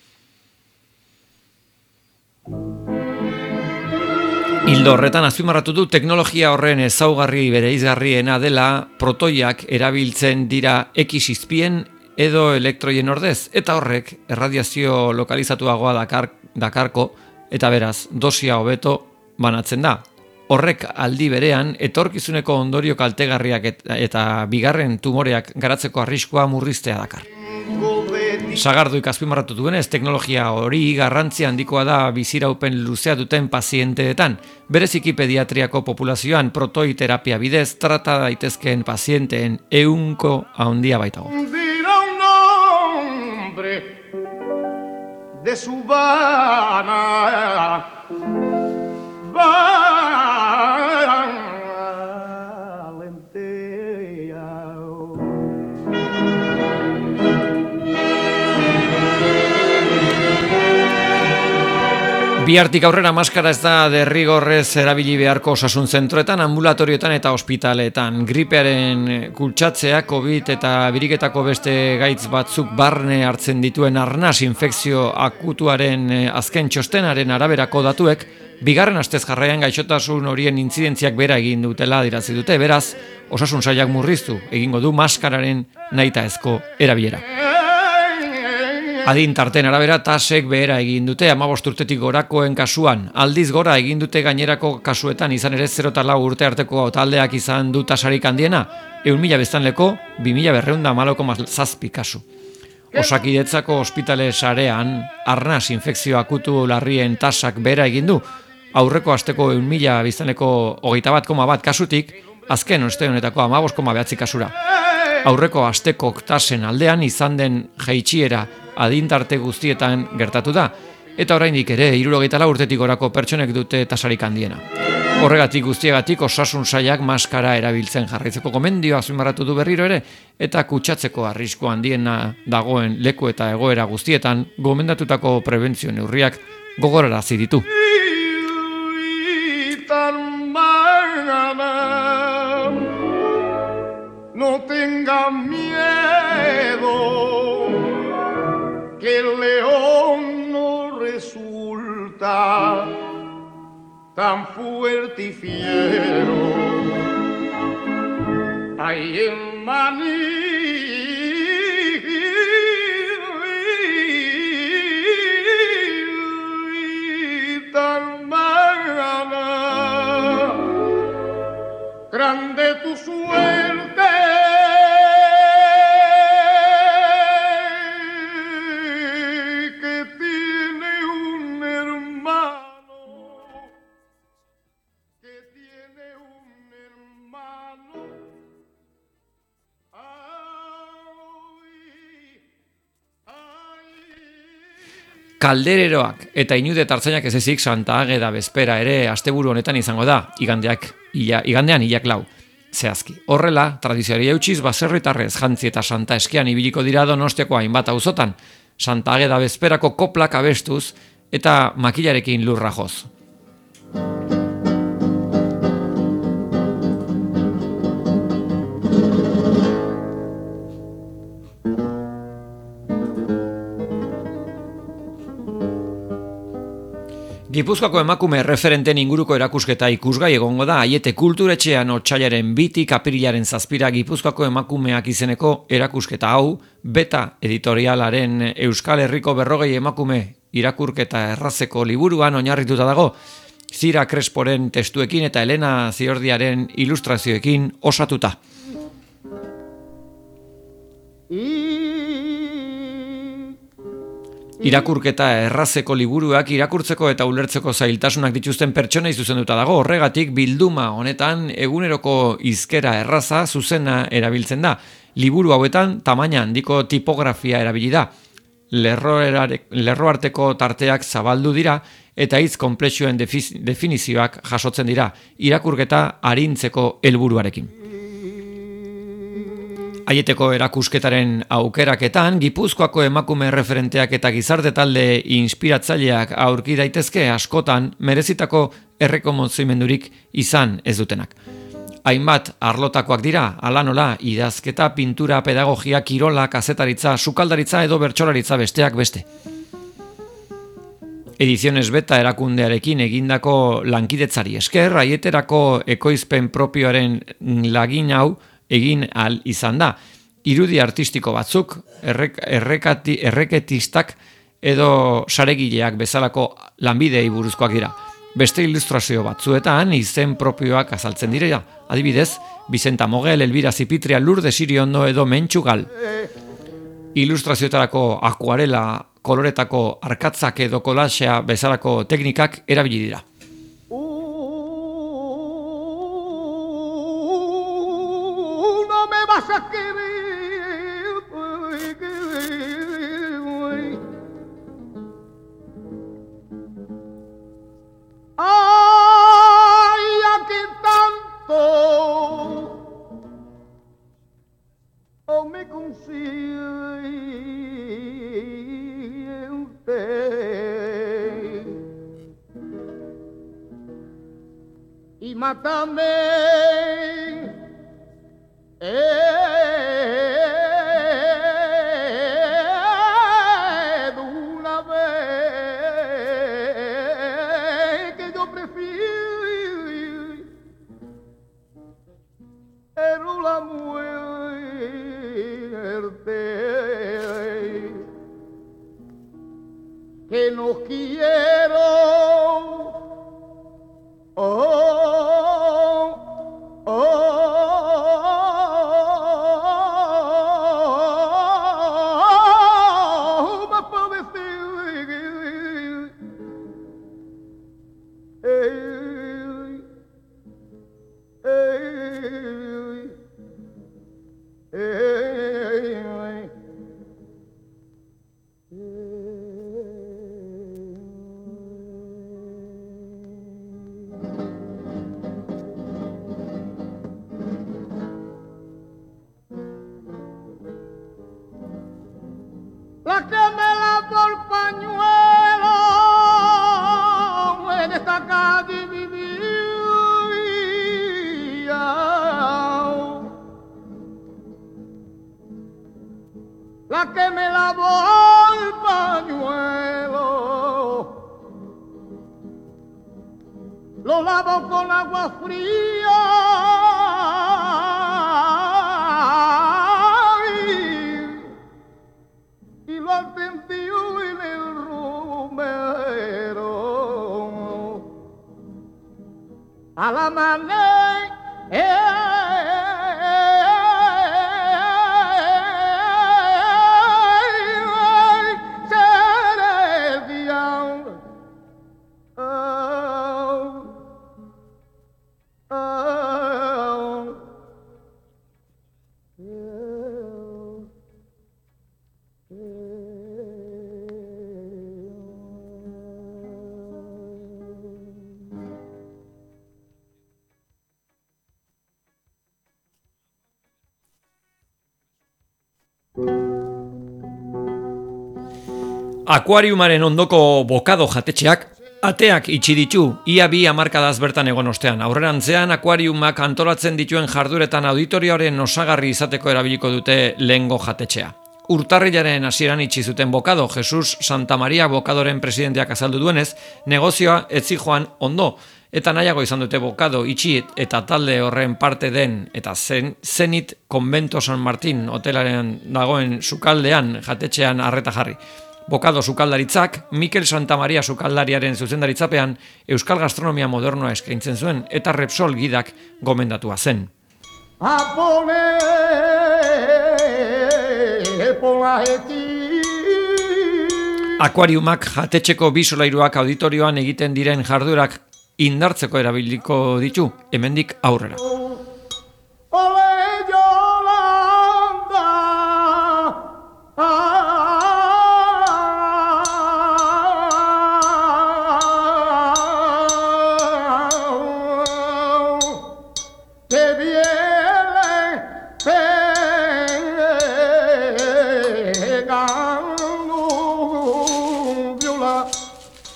Ildo horretan azpimarratu du teknologia horren ezaugarri bereizgarriena dela protoiak erabiltzen dira X-izpien edo elektroien ordez, eta horrek erradiazio lokalizatuagoa dakarko eta beraz dosia hobeto banatzen da. Horrek aldi berean etorkizuneko ondorio kaltegarriak eta bigarren tumoreak garatzeko arriskua murriztea dakar. Sagarduik azpimarratu duenez, teknologia hori garrantzia handikoa da biziraupen luzea duten pazienteetan. Bereziki pediatriako populazioan protoi terapia bidez trata daitezkeen pazienteen 100 handia baitago.
De su vana
Bihartik aurrera maskara ez da derrigorrez erabili beharko osasun zentroetan, ambulatorioetan eta ospitaleetan. Gripearen kultzatzea, COVID eta biriketako beste gaitz batzuk barne hartzen dituen arnas infekzio akutuaren azken txostenaren araberako datuek, bigarren astez jarraian gaixotasun horien intzidentziak bera egin dutela adierazi dute, beraz, osasun sailak murriztu egingo du maskararen nahitaezko erabilera. Adin tarten arabera tasek behera egin dute 15 urtetik gorakoen kasuan. Aldiz gora egin dute gainerako kasuetan izan ere 0 eta 4 urte arteko taldeak izan du tasarik handiena, 100.000 biztanleko 2.214,7 kasu. Osakidetzako ospitale sarean arnas infekzio akutu larrien tasak behera egin du. Aurreko asteko 1.000 biztanleko 21,1 kasutik, azken oste honetako 15,9 kasura. Aurreko asteko tasen aldean izan den jaitsiera adintarte guztietan gertatu da, eta oraindik ere 74 urtetik gorako pertsonek dute tasarik handiena. Horregatik guztiegatik osasun sailak maskara erabiltzen jarraitzeko gomendioa azpimarratu du berriro ere, eta kutsatzeko arrisku handiena dagoen leku eta egoera guztietan gomendatutako prebentzio neurriak gogorarazi ditu.
No tenga miedo, que el león no resulta tan fuerte y fiero. Ay, el maní tan mañana, grande tu suerte.
Kaldereroak eta inude tartzainak ez ezik Santa Ageda bezpera ere asteburu honetan izango da, igandean hilak 4, zehazki. Horrela, tradizioari eutxiz baserritarrez jantzi eta Santa Eskean ibiliko dira Donostiako hainbat auzotan, Santa Ageda bezperako koplak abestuz eta makilarekin lurra joz. Gipuzkoako emakume referenten inguruko erakusketa ikusgai egongo da Aiete Kulturetxean otsailaren 2tik apirilaren 7 Gipuzkoako emakumeak izeneko erakusketa hau Beta editorialaren Euskal Herriko 40 emakume irakurketa errazeko liburuan oinarrituta dago, Zira Cresporen testuekin eta Elena Ziordiaren ilustrazioekin osatuta. Irakurketa errazeko liburuak irakurtzeko eta ulertzeko zailtasunak dituzten pertsonei zuzenduta dago, horregatik bilduma honetan eguneroko hizkera erraza zuzena erabiltzen da. Liburu hauetan tamaina handiko tipografia erabili da. lerroarteko tarteak zabaldu dira eta hitz konplexuen definizioak jasotzen dira, irakurketa arintzeko helburuarekin. Aieteko erakusketaren aukeraketan, Gipuzkoako emakume referenteak eta gizarte talde inspiratzaileak aurki daitezke askotan merezitako errekonozimendurik izan ez dutenak. Hainbat arlotakoak dira, hala nola, idazketa, pintura, pedagogia, kirola, kazetaritza, sukaldaritza edo bertsolaritza besteak beste. Ediziones Beta erakundearekin egindako lankidetzari esker, aieterako ekoizpen propioaren lagin hau egin ahal izan da. Irudi artistiko batzuk, erreketistak edo saregileak bezalako lanbidei buruzkoak dira. Beste ilustrazio batzuetan izen propioak azaltzen dira. Adibidez, Bizenta Mogel, Elbira Zipitria, Lourdes Iriondo edo Mentxugal. Ilustrazioetarako akuarela, koloretako arkatzak edo kolasea bezalako teknikak erabili dira.
Vas a querer, ay, aquí tanto o me consiente y mátame. De una vez que yo prefiero la muerte que no quiero. La que me lavó el pañuelo en esta calle vivía. La que me lavó el pañuelo lo lavo con agua fría. En el romero a la manera
Akuariumaren ondoko Bokado jatetxeak ateak itxi ditu, ia 2 hamarkadaz bertan egon ostean. Aurrerantzean, akuariumak antolatzen dituen jarduretan auditorioaren osagarri izateko erabiliko dute lehengo jatetxea. Urtarrilaren hasieran itxi zuten Bokado, Jesus Santamaria Bokadoren presidenteak azaldu duenez, negozioa ez zijoan ondo, eta nahiago izan dute Bokado itxi eta talde horren parte den, eta Zenit Convento San Martín hotelaren dagoen sukaldean jatetxean arreta jarri. Bokado sukaldaritzak, Mikel Santamaria sukaldariaren zuzendaritzapean euskal gastronomia modernoa eskaintzen zuen eta Repsol gidak gomendatua zen. Akuariumak jatetxeko 2 solairuak auditorioan egiten diren jardurak indartzeko erabiliko ditu, hemendik aurrera.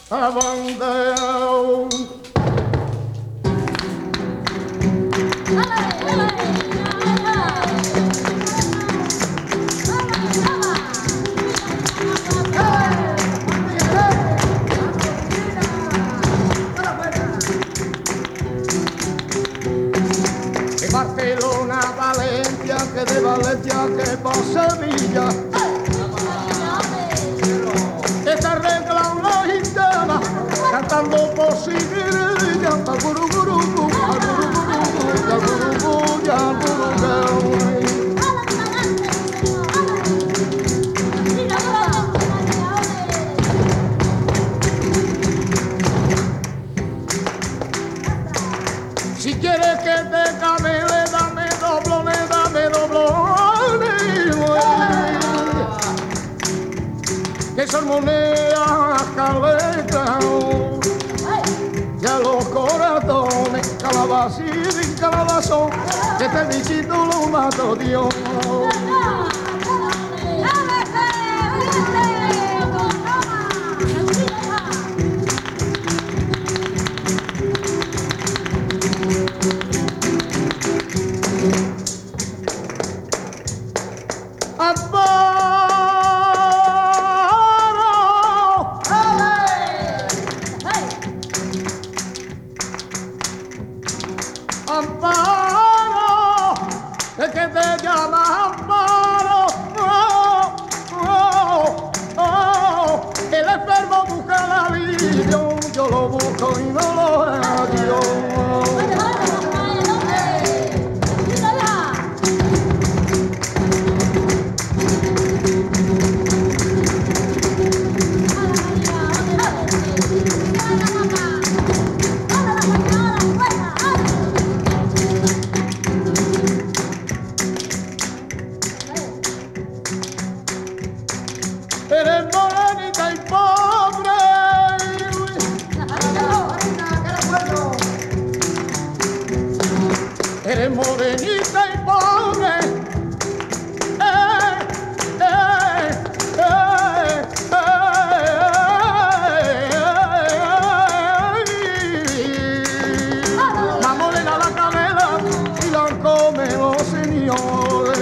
abanderado. De Barcelona a Valencia, que de Valencia que pa' Sevilla. Que se arreglan la gitana, cantando por Siguirilla, al gurú gurú, al gurú gurú, al gurú gurú, al gurú gurú. Si quieres que te camele, dame doblones, dame doblones. Que son monedas caletas, ya los corazones, calabacín y calabazón, que este bichito lo mató Dios. Amparo, es que te llama Amparo, el enfermo busca el alivio, yo lo busco y no lo hallo. Eres morenita y pobre. Eres morenita y pobre. Más morena la canela y la comen los señores.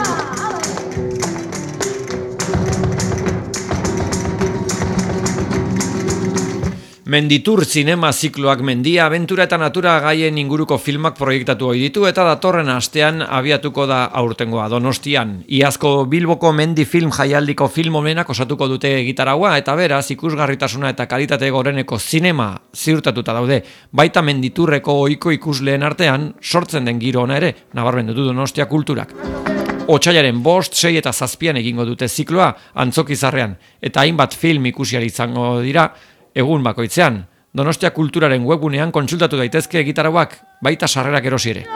Menditur zinema zikloak mendia, abentura eta natura gaien inguruko filmak proiektatu ohi ditu eta datorren astean abiatuko da aurtengoa Donostian. Iazko Bilboko Mendi Film Jaialdiko film honenak osatuko dute egitaragua eta beraz ikusgarritasuna eta kalitate goreneko zinema ziurtatuta daude. Baita Menditurreko ohiko ikusleen artean sortzen den giro ona ere, nabarmendu du Donostia Kulturak. Otsailaren 5, 6 eta 7 egingo dute zikloa Antzokizarrean eta hainbat film ikusiari izango dira egun bakoitzean. Donostia Kulturaren webgunean kontsultatu daitezke egitarauak, baita sarrerak erosi ere.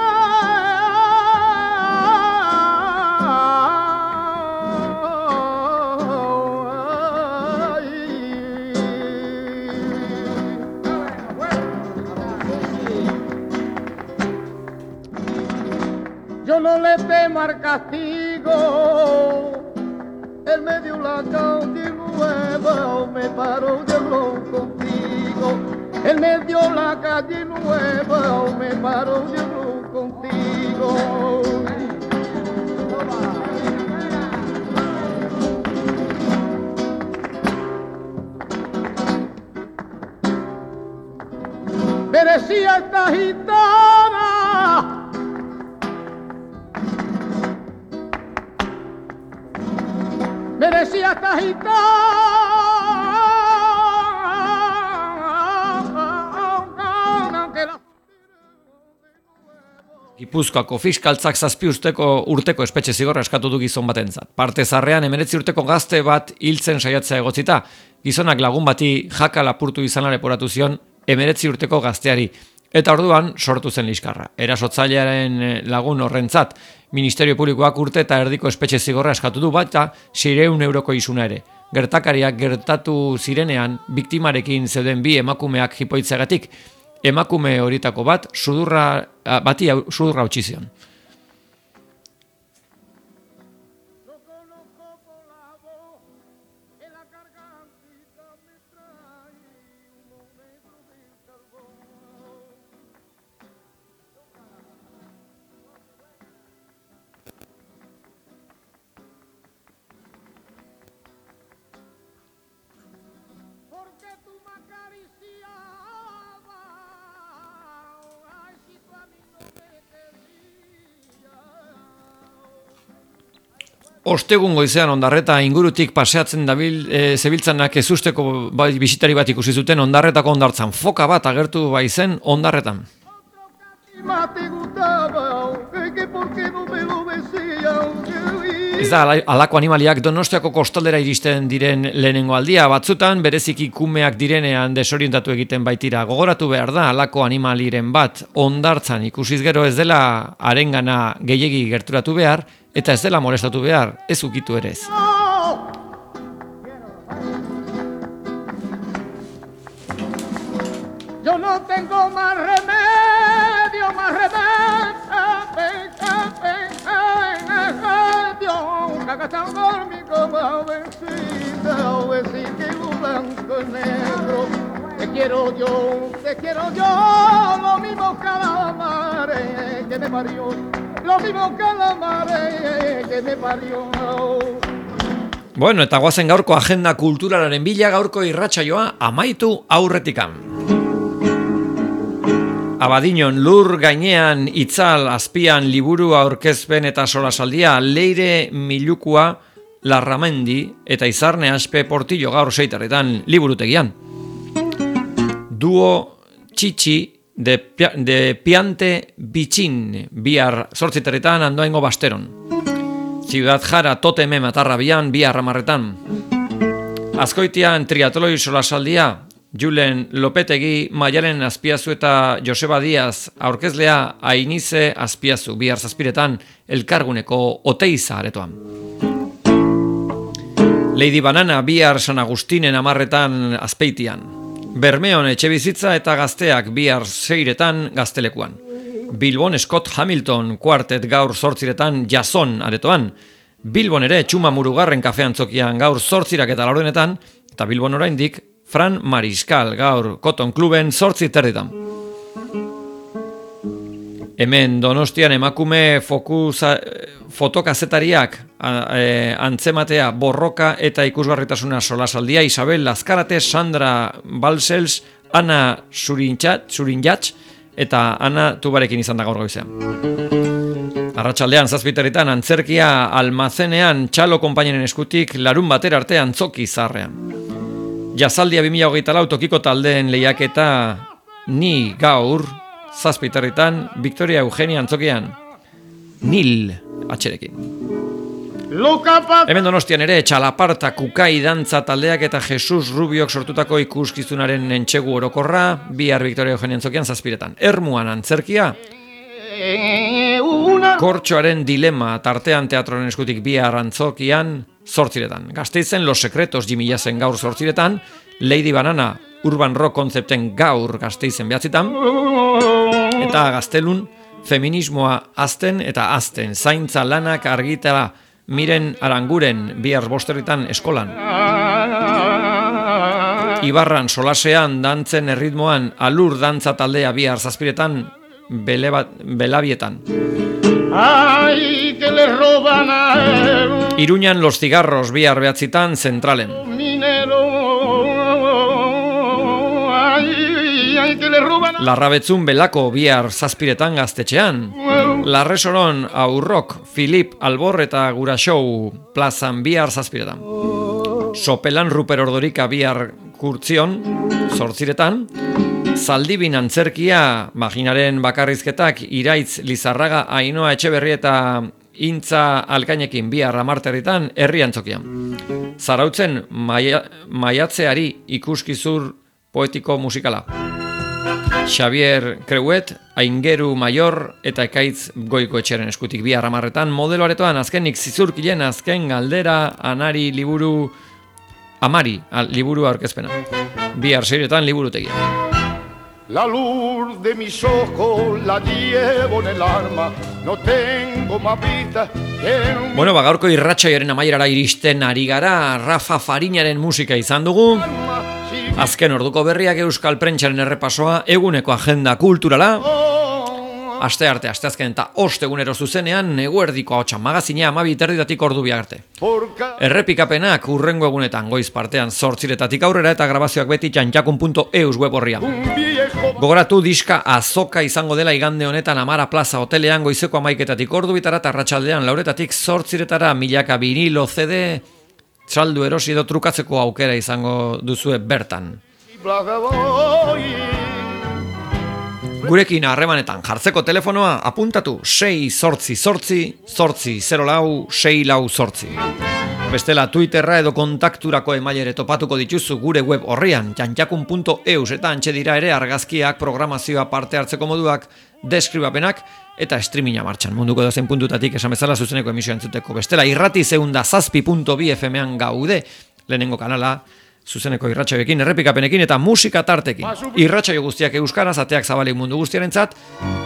Yo no le temo al castigo, él me dio la calle nueva, me paró de hablar contigo. Él me dio la calle nueva, me paró de hablar contigo. Merecía esta gitana merecía esta gitana que la...
Gipuzkoako fiskaltzak 7 urteko espetxe zigorra eskatu du gizon batentzat. Parte zarrean 19 urteko gazte bat hiltzen saiatzea egotzita, gizonak lagun bati jaka lapurtu izana leporatu zion 19 urteko gazteari. Eta orduan sortu zen liskarra. Erasotzailearen lagun horrentzat, Ministerio Publikoak urte eta erdiko espetxe zigorra eskatu du baita 600 euroko isuna ere. Gertakariak gertatu zirenean, biktimarekin zeuden bi emakumeak jipoitzeagatik, emakume horietako bat sudurra utzi zion. ostegun goizean Ondarreta ingurutik paseatzen zebiltzanak ezusteko bisitari bat ikusi zuten Ondarretako hondartzan. Foka bat agertu baizen Ondarretan. Ez da halako animaliak Donostiako kostaldera iristen diren lehenengo aldia, batzutan bereziki kumeak direnean desorientatu egiten baitira. Gogoratu behar da halako animaliren bat hondartzan ikusiz gero ez dela harengana gehiegi gerturatu behar eta ez dela molestatu behar, ez ukitu ere ez.
Yo no tengo más remedio, cagachando mi como vecino blanco y negro. Te quiero yo, lo mismo calamares que me parió, lo mismo calamares que me parió.
Bueno, eta guazen gaurko agenda kulturalaren bila, gaurko irratsaioa amaitu aurretikan. Abadiñon lur gainean itzal azpian liburu aurkezpen eta solasaldia Leire Milukua Larramendi eta Izarne Aspe Portillo gaur 6:00 liburutegian. Duo Chichi de Piante Bitxin bihar 8:00 Andoaingo Basteron. Ciudad Jara Toteme Matarrabian bihar 10:00. Azkoitian triatloi solasaldia Julen Lopetegi, Maialen Azpiazu eta Joseba Diaz aurkezlea Ainize Azpiazu bihar 7:00 Elkarguneko Oteiza aretoan. Lady Banana bihar San Agustinen 10:00 Azpeitian. Bermeon etxebizitza eta gazteak bihar 6:00 Gaztelekuan. Bilbon Scott Hamilton Quartet gaur 8:00 Jason aretoan. Bilbon ere Txuma Murugarren kafean zokian gaur 8:40 eta Bilbon oraindik Fran Mariscal gaur Cotton Cluben 8:30. Hemen Donostian emakume fotokazetariak antzematea borroka eta ikusgarritasuna solasaldia Isabel Lazkarate, Sandra Balsels, Ana Surinjatz eta Ana Tubarekin izan da gaur goizean. Arratsaldean 7:00 antzerkia Almazenean Txalo konpainien eskutik larunbatera arte Antzoki Zarrean. Jazaldia 2024 tokiko taldeen lehiaketa ni gaur 7:00 Victoria Eugenia Antzokian. Nil atxerekin. Hemen Donostian ere Txalaparta Kukai dantza taldeak eta Jesus Rubiok sortutako ikuskizunaren entsegu orokorra bihar Victoria Eugenia Antzokian 7:00. Ermuan antzerkia Kortxoaren dilema tartean teatroren eskutik bihar Antzokian 8:00. Gasteizen Los Secretos Jimmy Jassen gaur 8:00. Lady Banana Urban Rock konzepten gaur Gasteizen 9:00. Eta Gaztelun feminismoa azten eta azten zaintza lanak argitara Miren Aranguren bihar 5:00 eskolan. Ibarran solasean dantzen erritmoan Alur dantza taldea bihar 7:00 Belabietan.
Ay, que le roban a él.
Iruñan Los Cigarros bihar 9:00 Zentralen. Larrabetzun Belako bihar 7:00 Gaztetxean. Larresoron Aurrok Filip Albor eta Guraxou plazan bihar 7:00. Sopelan Ruper Ordorika bihar Kurtzion 8:00. Zaldibin antzerkia Maginaren bakarrizketak Iraitz Lizarraga Ainoa Etxeberri eta Intza Alkainekin bihar 10:00 Herri Antzokian. Zarautzen Maiatzeari ikuskizur poetiko musikala. Xavier Creuet, Aingeru Maior eta Ekaitz Goiko etxeren eskutik bihar 10:00 modelo aretoan azkenik Zizurkilen azken galdera Amari liburu aurkezpena. Bihar 6:00 liburutegia.
La luz de mis ojos la llevo en el alma, no tengo más vida que un...
Bueno, gaurko irratsaioaren amaierara iristen ari gara, Rafa Farinaren musika izan dugu. Azken orduko berriak Euskal Prentsaren errepasoa, eguneko agenda kulturala. Aste arte, asteazken eta ostegunero zuzenean, eguerdiko ahotsa magazina 12:30 ordu arte. Errepikapenak hurrengo egunetan goiz partean 8:00 aurrera eta grabazioak beti txantxakun.eus web orrian. Gogoratu diska azoka izango dela igande honetan Amara Plaza hotelean goizeko 11:00 ordu bitara eta arratsaldean 4:00 8:00 milaka vinilo CD saldu erosi edo trukatzeko aukera izango duzue bertan. Gurekin harremanetan jartzeko telefonoa apuntatu 688-804-648. Bestela Twitterra edo kontakturako emailere topatuko dituzu gure web orrian txantxakun.eus eta antxe dira ere argazkiak, programazioa, parte hartzeko moduak, deskribapenak eta streaminga martxan. Munduko dozen puntutatik esan bezala zuzeneko emisioa entzuteko. Bestela irrati 107.2 FM-an gaude, lehenengo kanala, zuzeneko irratsaioekin, errepikapenekin eta musika tartekin. Irratsaio guztiak euskaraz, ateak zabalik mundu guztiarentzat.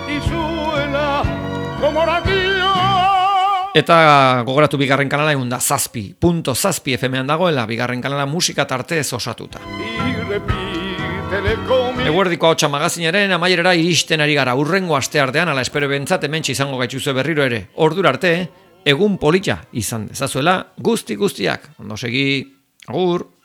Eta gogoratu bigarren kanala 107.7 FM-an dagoela, bigarren kanala musika tartez osatuta. Eguerdiko ahotsa magazinaren amaierara iristen ari gara urrengo asteartean, ala espero bentzat hementxe izango gaituzue berriro ere. Ordura arte, egun polita izan dezazuela guztiak. Ondo segi, agur!